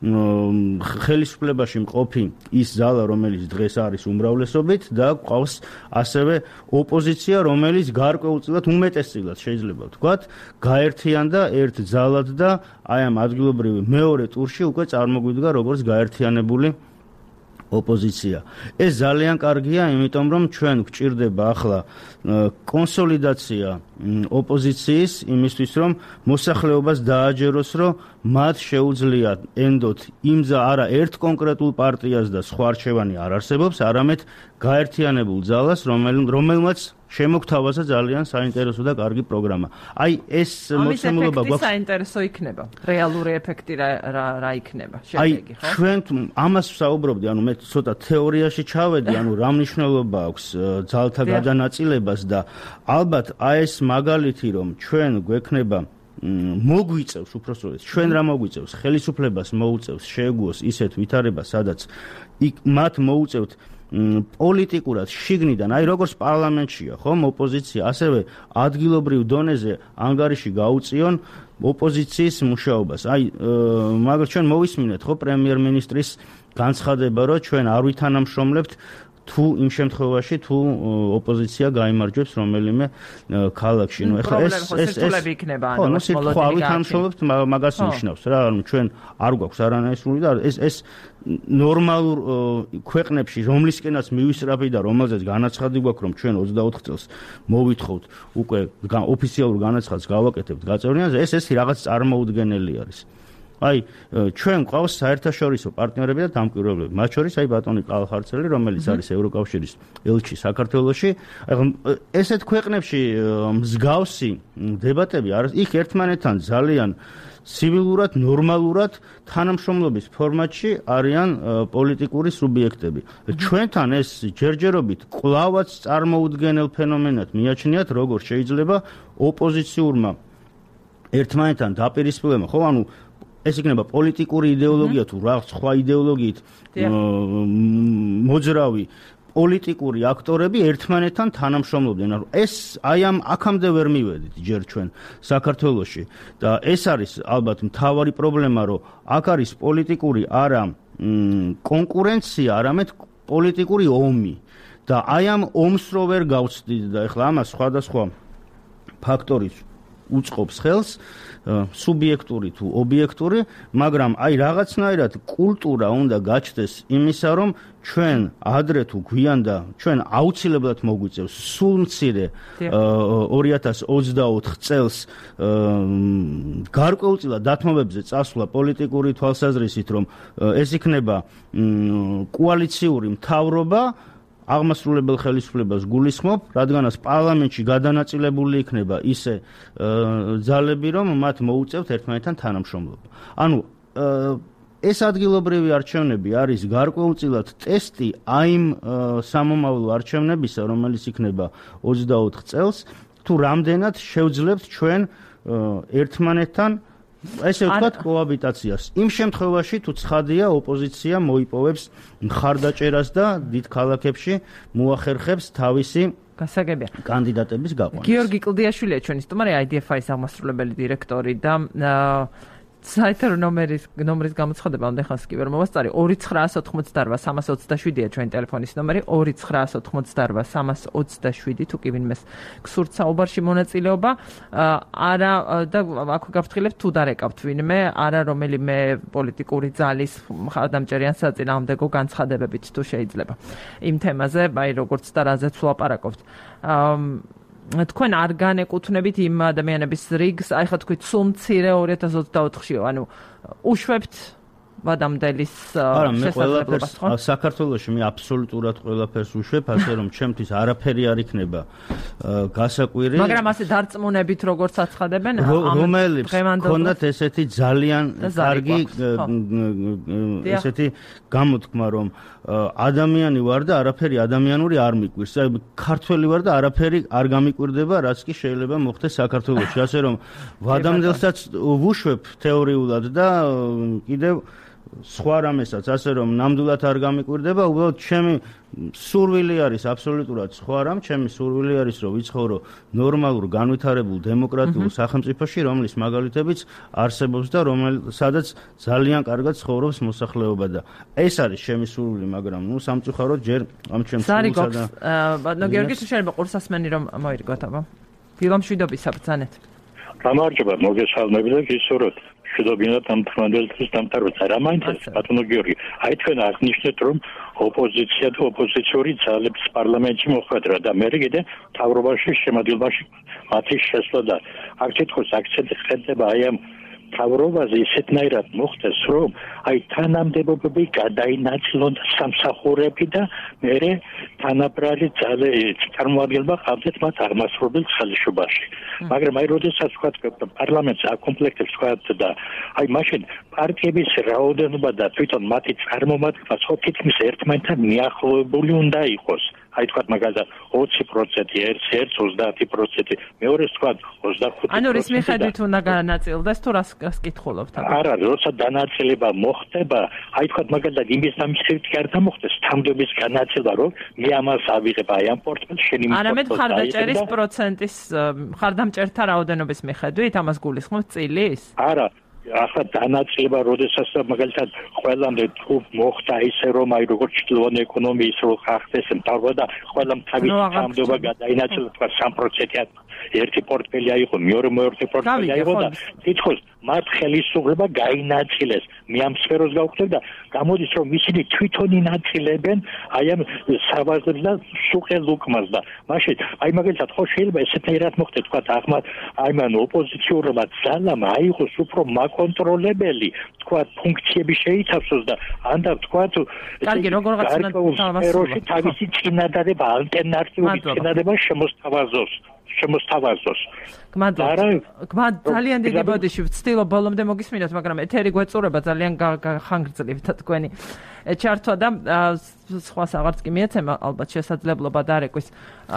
ხელისუფლებაში მყოფი ის ძალა, რომელიც დღეს არის უმრავლესობით და გვყავს ასევე ოპოზიცია, რომელიც გარკვეულწილად უმეტესწილად შეიძლება ვთქვათ, გაერთიანდა ერთ ძალად და აი ამ ადგილობრივი მეორე ტურში უკვე წარმოგვიდგა როგორც გაერთიანებული ოპოზიცია. ეს ძალიან კარგია, იმიტომ რომ ჩვენ გვჭირდება ახლა კონსოლიდაცია ოპოზიციის იმისთვის, რომ მოსახლეობას დააჯეროს, რომ მათ შეუძლია ენდოთ იმ არა ერთ კონკრეტულ პარტიას და სხვა არჩევანი არ არსებობს, არამედ გაერთიანებულ ძალას, რომელმაც შემოგთავაზა ძალიან საინტერესო და კარგი პროგრამა. აი ეს მოცემულობა გვაქვს. ამის საინტერესო იქნება. რეალური ეფექტი რა რა იქნება შედეგი, ხო? აი ჩვენ ამას ვსაუბრობდი, ანუ მე ცოტა თეორიაში ჩავედი, ანუ რა მნიშვნელობა აქვს ძალთა გადანაწილებას და ალბათ აი ეს მაგალითი, რომ ჩვენ გვექნება მოგვიწევს უпростоრეს ჩვენ რა მოგვიწევს ხელისუფლებას მოუწევს შეეგუოს ისეთ ვითარებას, სადაც მათ მოუწევთ პოლიტიკურად შიგნიდან, აი როგორც პარლამენტშია, ხომ, ოპოზიცია, ასევე ადგილობრივ დონეზე ანგარიში გაუწიონ ოპოზიციის მუშაობას. აი, მაგრამ ჩვენ მოვისმინეთ, ხო, პრემიერ-მინისტრის განცხადება, რომ ჩვენ არ ვითანამშრომლებთ თუ იმ შემთხვევაში თუ ოპოზიცია გაიმარჯვებს რომელიმე ქალაქში. ნუ ეხლა ეს ეს ეს იქნება, ანუ მოსმოლოდინი განსხვავებთ მაგას ნიშნავს რა, ანუ ჩვენ არ გვაქვს არანაირსული და ეს ეს ნორმალურ ქვეყნებში, რომლისკენაც მივისწრაფი და რომელზეც განაცხადი გვაქვს, რომ ჩვენ ოცდაოთხ წელს მოვითხოვთ უკვე ოფიციალურ განაცხადს გავაკეთებთ გაწევრიანზე, ეს ეს რაღაც წარმოუდგენელი არის. აი ჩვენ გვყავს საერთაშორისო პარტნიორები და დამკვირვებლები, მათ შორის აი ბატონი კალხარცელი, რომელიც არის ევროკავშირის ელჩი საქართველოში. აი ესეთ ქვეყნებში მსგავსი დებატები არის, იქ ერთმანეთთან ძალიან ცივილურად, ნორმალურად თანამშრომლობის ფორმატში არიან პოლიტიკური სუბიექტები. ჩვენთან ეს ჯერჯერობით კვლავაც წარმოუდგენელ ფენომენად მიაჩნიათ, როგორ შეიძლება ოპოზიციურმა ერთმანეთთან დაპირისპირებამ, ხო, ანუ ეს იქნება პოლიტიკური იდეოლოგია თუ რა სხვა იდეოლოგიით მოძრავი პოლიტიკური აქტორები ერთმანეთთან თანამშრომლობდნენ. ეს აი ამ აქამდე ვერ მივედით ჯერ ჩვენ საქართველოში და ეს არის ალბათ მთავარი პრობლემა, რომ აქ არის პოლიტიკური არა კონკურენცია, არამედ პოლიტიკური ომი და აი ამ ომს რო ვერ გავცდით და ეხლა ამას სხვადასხვა ფაქტორი უწყობს ხელს, სუბიექტური თუ ობიექტური, მაგრამ აი რაღაცნაირად კულტურა უნდა გაჩნდეს იმისა, რომ ჩვენ ადრე თუ გვიან და ჩვენ აუცილებლად მოგვიწევს სულ მცირე ორი ათას ოცდაოთხ წელს გარკვეულწილად დათმობებზე წასვლა პოლიტიკური თვალსაზრისით, რომ ეს იქნება კოალიციური მთავრობა, აღმასრულებელ ხელისუფლებას გულისხმობ, რადგანაც პარლამენტში გადანაწილებული იქნება ისე ძალები, რომ მათ მოუწევთ ერთმანეთთან თანამშრომლობა. ანუ ეს ადგილობრივი არჩევნები არის გარკვეულწილად ტესტი აიმ სამომავლო არჩევნებისა, რომელიც იქნება ოცდაოთხ წელს, თუ რამდენად შევძლებთ ჩვენ ერთმანეთთან ესე ვთქვათ კოაბიტაციას. იმ შემთხვევაში თუ ცხადია ოპოზიცია მოიპოვებს მხარდაჭერას და დიდ ქალაქებში მოახერხებს თავისი გასაგებია კანდიდატების გაყვანას. გიორგი კლდიაშვილია ჩვენი სტუმარი, აი დი ეფ აის აღმასრულებელი დირექტორი და საერთო ნომერის ნომრის გამოცხადება უნდა ხანს კი ვერ მოვასწარი ორი ცხრაას ოთხმოცდაოთხ სამას ოცდაშვიდია ჩვენი ტელეფონის ნომერი ორი ცხრაას ოთხმოცდაოთხ სამას ოცდაშვიდი თუ კი ვინმეს გსურთ საუბარში მონაწილეობა არა და აქ გავფრთხილებთ თუ დარეკავთ ვინმე არა რომელიმე პოლიტიკური ძალის მხარდამჭერიან საწინააღმდეგო განცხადებებით თუ შეიძლება იმ თემაზე აი როგორც და რაზეც ვლაპარაკობთ თქვენ არ განეკუთვნებით იმ ადამიანების რიგს, აი ხა თქვით სულ მცირე ორი ათას ოცდაოთხში, ანუ უშვებთ ვადამდელის შესაძლებლობას, ხო? საქართველოში მე აბსოლუტურად ყველაფერს უშვებ, ასე რომ ჩემთვის არაფერი არ იქნება გასაკვირი. მაგრამ ასე დარწმუნებით როგორც აცხადებენ, რომელიც ქონდათ ესეთი ძალიან კარგი ესეთი გამოთქმა, რომ ადამიანი ვარ და არაფერი ადამიანური არ მიკვირს. აი ქართველი ვარ და არაფერი არ გამიკვირდება, რაც კი შეიძლება მოხდეს საქართველოში. ასე რომ ვადამდელსაც ვუშვებ თეორიულად და კიდევ სხვა რამესაც, ასე რომ ნამდვილად არ გამიკვირდება, უბრალოდ ჩემი სურვილი არის აბსოლუტურად სხვა რამ, ჩემი სურვილი არის, რომ ვიცხოვრო ნორმალურ, განვითარებულ დემოკრატიულ სახელმწიფოში, რომლის მაგალითებიც არსებობს და რომელსაც ძალიან კარგად ცხოვრობს მოსახლეობა და ეს არის ჩემი სურვილი, მაგრამ ნუ სამწუხაროდ ჯერ ამ ჩემს სურვილსა და ბატონო გიორგი თუ შეიძლება ყურსასმენი რომ მოირგოთ აბა. ფილმშვიდობისა ბრძანეთ. გამარჯობა, მოგესალმები და გისურვებთ. შედობინათ ამ თმანდელთვის დამთავრდა. რა მაინტერესებს ბატონო გიორგი? აი თქვენ აღნიშნეთ რომ ოპოზიცია და ოპოზიციური ძალებს პარლამენტში მოხვედრა და მე კიდე მთავრობაში შემოდილმაში მათი შესვლა და აქ თითქოს აქცენტი ხდება აი ამ მთავრობაზე ისეთნაირად მოხდეს რომ აი თანამდებობები გადაინაცვლონ სამსახურები და მე თანაბრალი ძალე წარმოადგენლობა ყავდეთ მათ აღმასრულებელ ხელისუფლებაში. მაგრამ აი როდესაც ვთქვათ პარლამენტს აკომპლექტებს ვთქვათ და აი მაშინ პარტიების რაოდენობა და თვითონ მათი წარმომადგენლობა ხო თითქმის ერთმანეთთან მიახლოებული უნდა იყოს. აი თქვათ მაგალითად ოცი პროცენტი ერთი ერთ ოცდაათი პროცენტი მეორეს თქვათ ოცდახუთი პროცენტი ანუ რის მიხედვით უნდა განაწილდეს თუ რას გკითხულობთ არა როცა განაწილება მოხდება აი თქვათ მაგალითად იმის დამისხებით კი არ გამოხდეს თამდების განაწილება რომ მე ამას ავიღებ აი ამ პორტფელს შენი არამედ მხარდაჭერის პროცენტის მხარდამჭერთა რაოდენობის მიხედვით ამას გულისხმობთ წილის არა ახლა განაწილება როდესაც მაგალითად ყველამდე თუ მოხდა ისე რომ აი როგორც ჩრდილოანი ეკონომიის რო ხახდეს მთავრობა და ყველამ თავის სამდობა გადაინაცვლა თქვა სამი პროცენტი ერთი პორტფელი აიღო მეორე მეორე პორტფელი აიღო და თითქოს მათ ხელისუფლება გაინაწილეს მე ამ სფეროს გავხდებ და გამოდის რომ ისინი თვითონ ინაცილებენ აი ამ სავაზრებს და სუყელ უკმას და მაშინ აი მაგალითად ხო შეიძლება ესეთერად მოხდეს თქვა ახლა აი მან ოპოზიციურმა ძალამ აიღოს უფრო კონტროლებელი თქვა ფუნქციები შეიცავსოს და ანდა თქვა კარგი როგორღაც სფეროში თავისი წინადადება ალტერნატიული წინადადება შემოსთავაზოს შემოსთავაზოს გმადლობთ ძალიან დიდი ბოდიში ვცდილობ ბოლომდე მოგისმინოთ მაგრამ ეთერი გვეწურება ძალიან ხანგრძლივი თქვენი ჩართვა და სხვა აღარც კი მიეცემა ალბათ შესაძლებლობა დარეკვის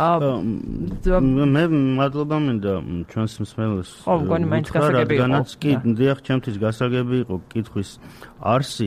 მე მადლობა მინდა ჩვენს მსმენელს ხო მგონი მაინც გასაგები იყო რადგანაც კი დიახ ჩემთვის გასაგები იყო კითხვის არსი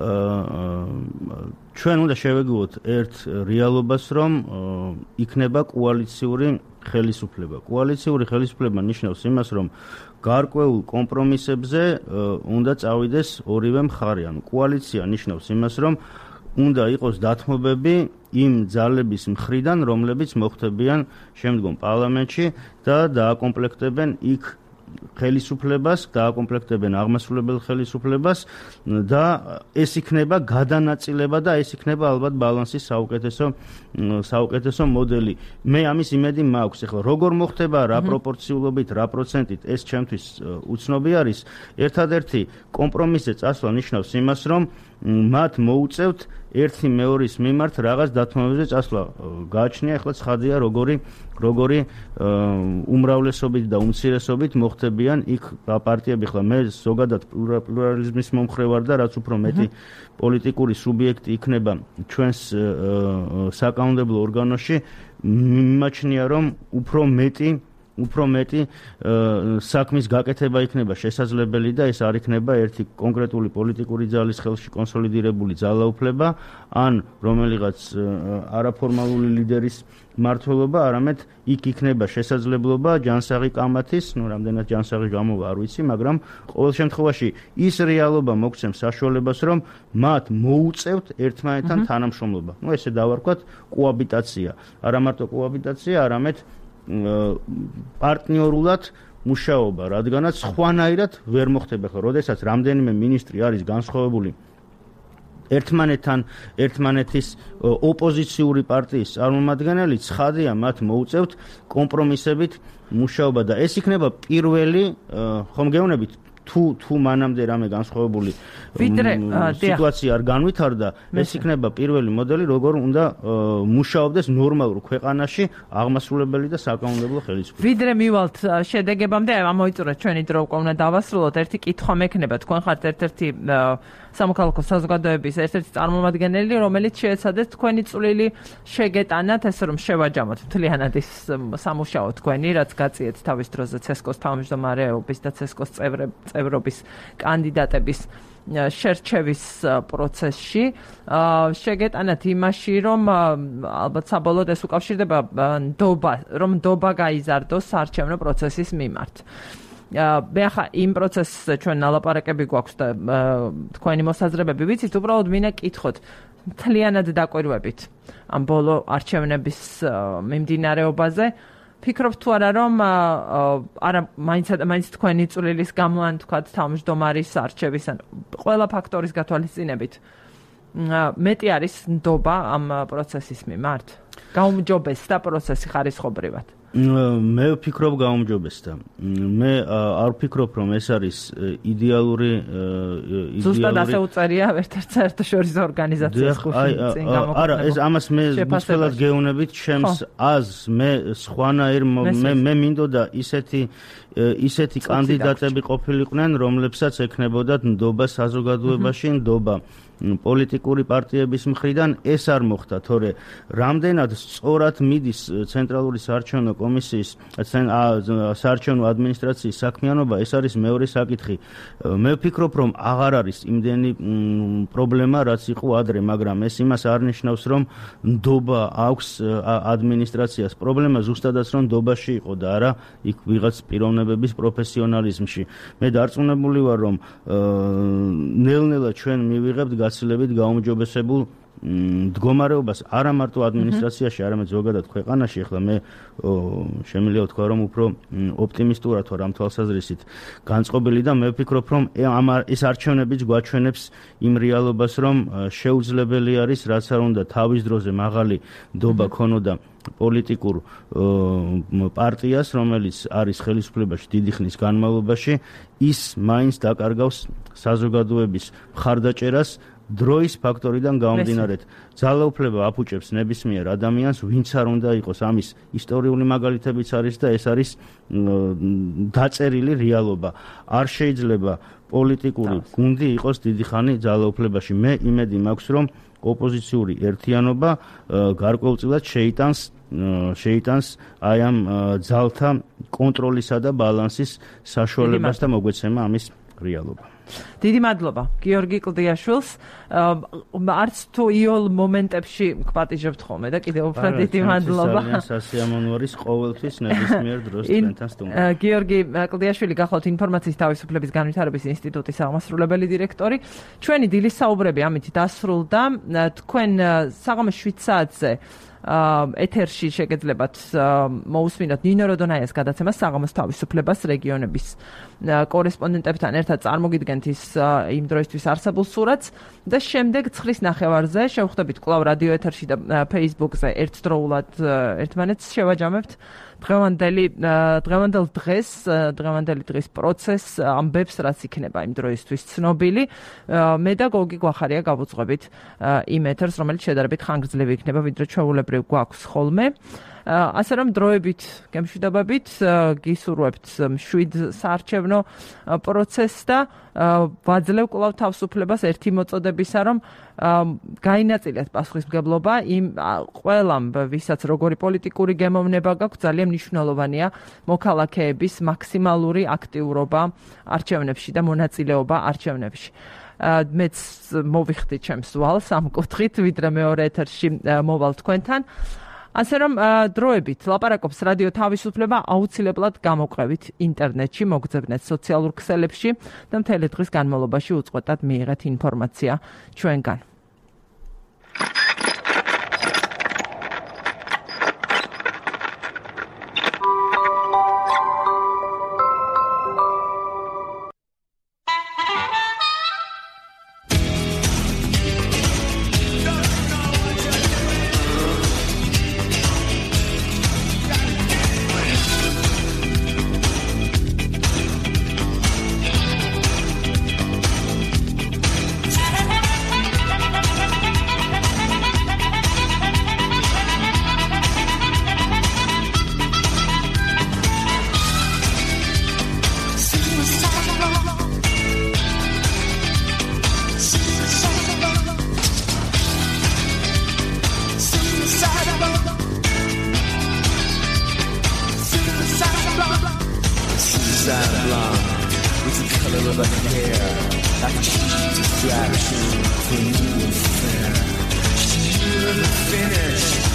ჩვენ უნდა შევეგუოთ ერთ რეალობას რომ იქნება კოალიციური ხელისუფლება კოალიციური ხელისუფლება ნიშნავს იმას რომ გარკვეულ კომპრომისებზე უნდა წავიდეს ორივე მხარე ანუ კოალიცია ნიშნავს იმას რომ უნდა იყოს დათმობები იმ ძალების მხრიდან რომლებიც მოხდებიან შემდგომ პარლამენტში და დააკომპლექტებენ იქ ხელისუფლებას დააკომპლექტებენ აღმასრულებელ ხელისუფლებას და ეს იქნება გადანაწილება და ეს იქნება ალბათ ბალანსის საუკეთესო საუკეთესო მოდელი მე ამის იმედი მაქვს ახლა როგორ მოხდება რა პროპორციულობით რა პროცენტით ეს ჩემთვის უცნობი არის ერთადერთი კომპრომისზე წასვლა ნიშნავს იმას რომ მათ მოუწევთ ერთი მეორის მიმართ რაღაც დათმობებზე წასვლა გააჩნია. ეხლა ცხადია როგორი როგორი უმრავლესობით და უმცირესობით მოხდებიან იქ პარტიები. ხლა მე ზოგადად პლურალიზმის მომხრე ვარ და რაც უფრო მეტი პოლიტიკური სუბიექტი იქნება ჩვენს საკანონმდებლო ორგანოში, მიმაჩნია რომ უფრო მეტი უფრო მეტი საქმის გაკეთება იქნება შესაძლებელი და ეს არ იქნება ერთი კონკრეტული პოლიტიკური ძალის ხელში კონსოლიდირებული ძალაუფლება ან რომელიღაც არაფორმალური ლიდერის მმართველობა, არამედ იქ იქნება შესაძლებლობა ჯანსაღი კამათის, ну რამდენად ჯანსაღი გამოვა არ ვიცი, მაგრამ ყოველ შემთხვევაში ის რეალობა მოგცემს საშუალებას, რომ მათ მოუწევთ ერთმანეთთან თანამშრომლობა. ну ესე დავარქვათ კოაბიტაცია. არა მარტო კოაბიტაცია, არამედ პარტნიორულად მუშაობა, რადგანაც სხვანაირად ვერ მოხდება. ხო, როდესაც რამდენიმე მინისტრი არის განსხვავებული ერთმანეთთან ერთმანეთის ოპოზიციური პარტიის წარმომადგენელი, ცხადია მათ მოუწევთ კომპრომისებით მუშაობა და ეს იქნება პირველი, ხომ გეუბნებით, თუ თუ მანამდე რამე განსხვავებული სიტუაცია არ განვითარდა, ეს იქნება პირველი მოდელი, როგორ უნდა მუშაობდეს ნორმალურ ქვეყანაში აღმასრულებელი და საკანონმდებლო ხელისუფლება. ვიდრე მივალთ შედეგებამდე, ამოიწურეთ ჩვენი დრო უკვე უნდა დავასრულოთ. ერთი კითხვა მექნება, თქვენ ხართ ერთ-ერთი სამოქალაქო საზოგადოების ერთ-ერთი წარმომადგენელი, რომელიც შეეცადეთ თქვენი წვლილი შეგეტანათ, ესე რომ შევაჯამოთ მთლიანად ის სამუშაო თქვენი, რაც გაწიეთ თავის დროზე ცესკოს თავმჯდომარეობის და ცესკოს წევრობის კანდიდატების შერჩევის პროცესში. შეგეტანათ იმაში, რომ ალბათ საბოლოოდ ეს უკავშირდება ნდობა, რომ ნდობა გაიზარდოს საარჩევნო პროცესის მიმართ. მე ახლა იმ პროცესზე ჩვენ ნალაპარაკები გვაქვს და თქვენი მოსაზრებები ვიცით, უბრალოდ მინდა კითხოთ მთლიანად დაკვირვებით ამ ბოლო არჩევნების მიმდინარეობაზე. ფიქრობთ თუ არა, რომ არა მაინც მაინც თქვენი წვლილის გამო ან თქვათ თავმჯდომარის არჩევის ან ყველა ფაქტორის გათვალისწინებით მეტი არის ნდობა ამ პროცესის მიმართ? გაუმჯობესდა პროცესი ხარისხობრივად? მე ვფიქრობ გაუმჯობესდა. მე არ ვფიქრობ, რომ ეს არის იდეალური იდეალური ზუსტად ასე უწერია ერთ-ერთ საერთაშორისო ორგანიზაციის გუშინ გამოკითხება. არა, ეს ამას მე მწველად გეუბნებით, ჩემს აზრს მე სხვანაირ მე მე მინდოდა ისეთი ისეთი კანდიდატები ყოფილიყვნენ, რომლებსაც ექნებოდათ ნდობა საზოგადოებაში, ნდობა პოლიტიკური პარტიების მხრიდან. ეს არ მოხდა, თორე რამდენად სწორად მიდის ცენტრალური საარჩევნო კომისიის საარჩევნო ადმინისტრაციის საქმიანობა, ეს არის მეორე საკითხი. მე ვფიქრობ, რომ აღარ არის იმდენი პრობლემა, რაც იყო ადრე, მაგრამ ეს იმას არ ნიშნავს, რომ ნდობა აქვს ადმინისტრაციას. პრობლემა ზუსტადაც რომ ნდობაში იყო და არა იქ ვიღაც პიროვნებების პროფესიონალიზმში. მე დარწმუნებული ვარ, რომ ნელ-ნელა ჩვენ მივიღებთ გაცილებით გაუმჯობესებულ მდგომარეობას არა მარტო ადმინისტრაციაში, არამედ ზოგადად ქვეყანაში. ახლა მე შემიძლია ვთქვა, რომ უფრო ოპტიმისტურად ვარ ამ თვალსაზრისით განწყობილი და მე ვფიქრობ, რომ ამ ეს არჩევნებიც გვაჩვენებს იმ რეალობას, რომ შეუძლებელი არის, რაც არ უნდა თავის დროზე მაღალი ნდობა ქონოდა პოლიტიკურ პარტიას, რომელიც არის ხელისუფლებაში დიდი ხნის განმავლობაში, ის მაინც დაკარგავს საზოგადოების მხარდაჭერას დროის ფაქტორიდან გამომდინარეთ. ძალაუფლება აფუჭებს ნებისმიერ ადამიანს, ვინც არ უნდა იყოს. ამის ისტორიული მაგალითებიც არის და ეს არის დაწერილი რეალობა. არ შეიძლება პოლიტიკური გუნდი იყოს დიდი ხანი ძალაუფლებაში. მე იმედი მაქვს, რომ ოპოზიციური ერთიანობა გარკვეულწილად შეიტანს შეიტანს აი ამ ძალთა კონტროლისა და ბალანსის საშუალებას და მოგვეცემა ამის რეალობა. დიდი მადლობა გიორგი კლდიაშვილს. არც თუ იოლ მომენტებში გპატიჟებთ ხოლმე და კიდევ უფრო დიდი მადლობა. ძალიან სასიამოვნო არის ყოველთვის ნებისმიერ დროს თქვენთან სტუმრობა. გიორგი კლდიაშვილი გახლავთ ინფორმაციის თავისუფლების განვითარების ინსტიტუტის აღმასრულებელი დირექტორი. ჩვენი დილის საუბრები ამით დასრულდა. თქვენ საღამოს შვიდ საათზე ეთერში შეგეძლებათ მოусმინოთ ნინო როდონაიას გადაცემას საღამოს თავისუფლებას რეგიონების კორესპონდენტებთან ერთად წარმოგიდგენთ პრეზიდენტის იმ დროისთვის არსებულ სურათს და შემდეგ ცხრის ნახევარზე შევხვდებით კვლავ რადიო ეთერში და Facebook-ზე ერთდროულად ერთმანეთს შევაჯამებთ დღევანდელი დღევანდელ დღეს დღევანდელი დღის პროცესს ამბებს რაც იქნება იმ დროისთვის ცნობილი მე და გოგი გვახარია გავუძღვებით იმ ეთერს რომელიც შედარებით ხანგრძლივი იქნება ვიდრე ჩვეულებრივ გვაქვს ხოლმე ასე რომ დროებით გემშვიდობებით გისურვებთ მშვიდ საარჩევნო პროცესს და ვაძლევ კვლავ თავისუფლებას ერთი მოწოდებისა რომ გაინაწილეთ პასუხისმგებლობა იმ ყველამ ვისაც როგორი პოლიტიკური გემოვნება გაქვს ძალიან მნიშვნელოვანია მოქალაქეების მაქსიმალური აქტიურობა არჩევნებში და მონაწილეობა არჩევნებში მეც მოვიხდი ჩემს ვალს ამ კუთხით ვიდრე მეორე ეთერში მოვალ თქვენთან ასე რომ დროებით ლაპარაკობს რადიო თავისუფლება აუცილებლად გამოყევით ინტერნეტში მოგძებნეთ სოციალურ ქსელებში და მთელი დღის განმავლობაში უწყვეტად მიიღეთ ინფორმაცია ჩვენგან Finish.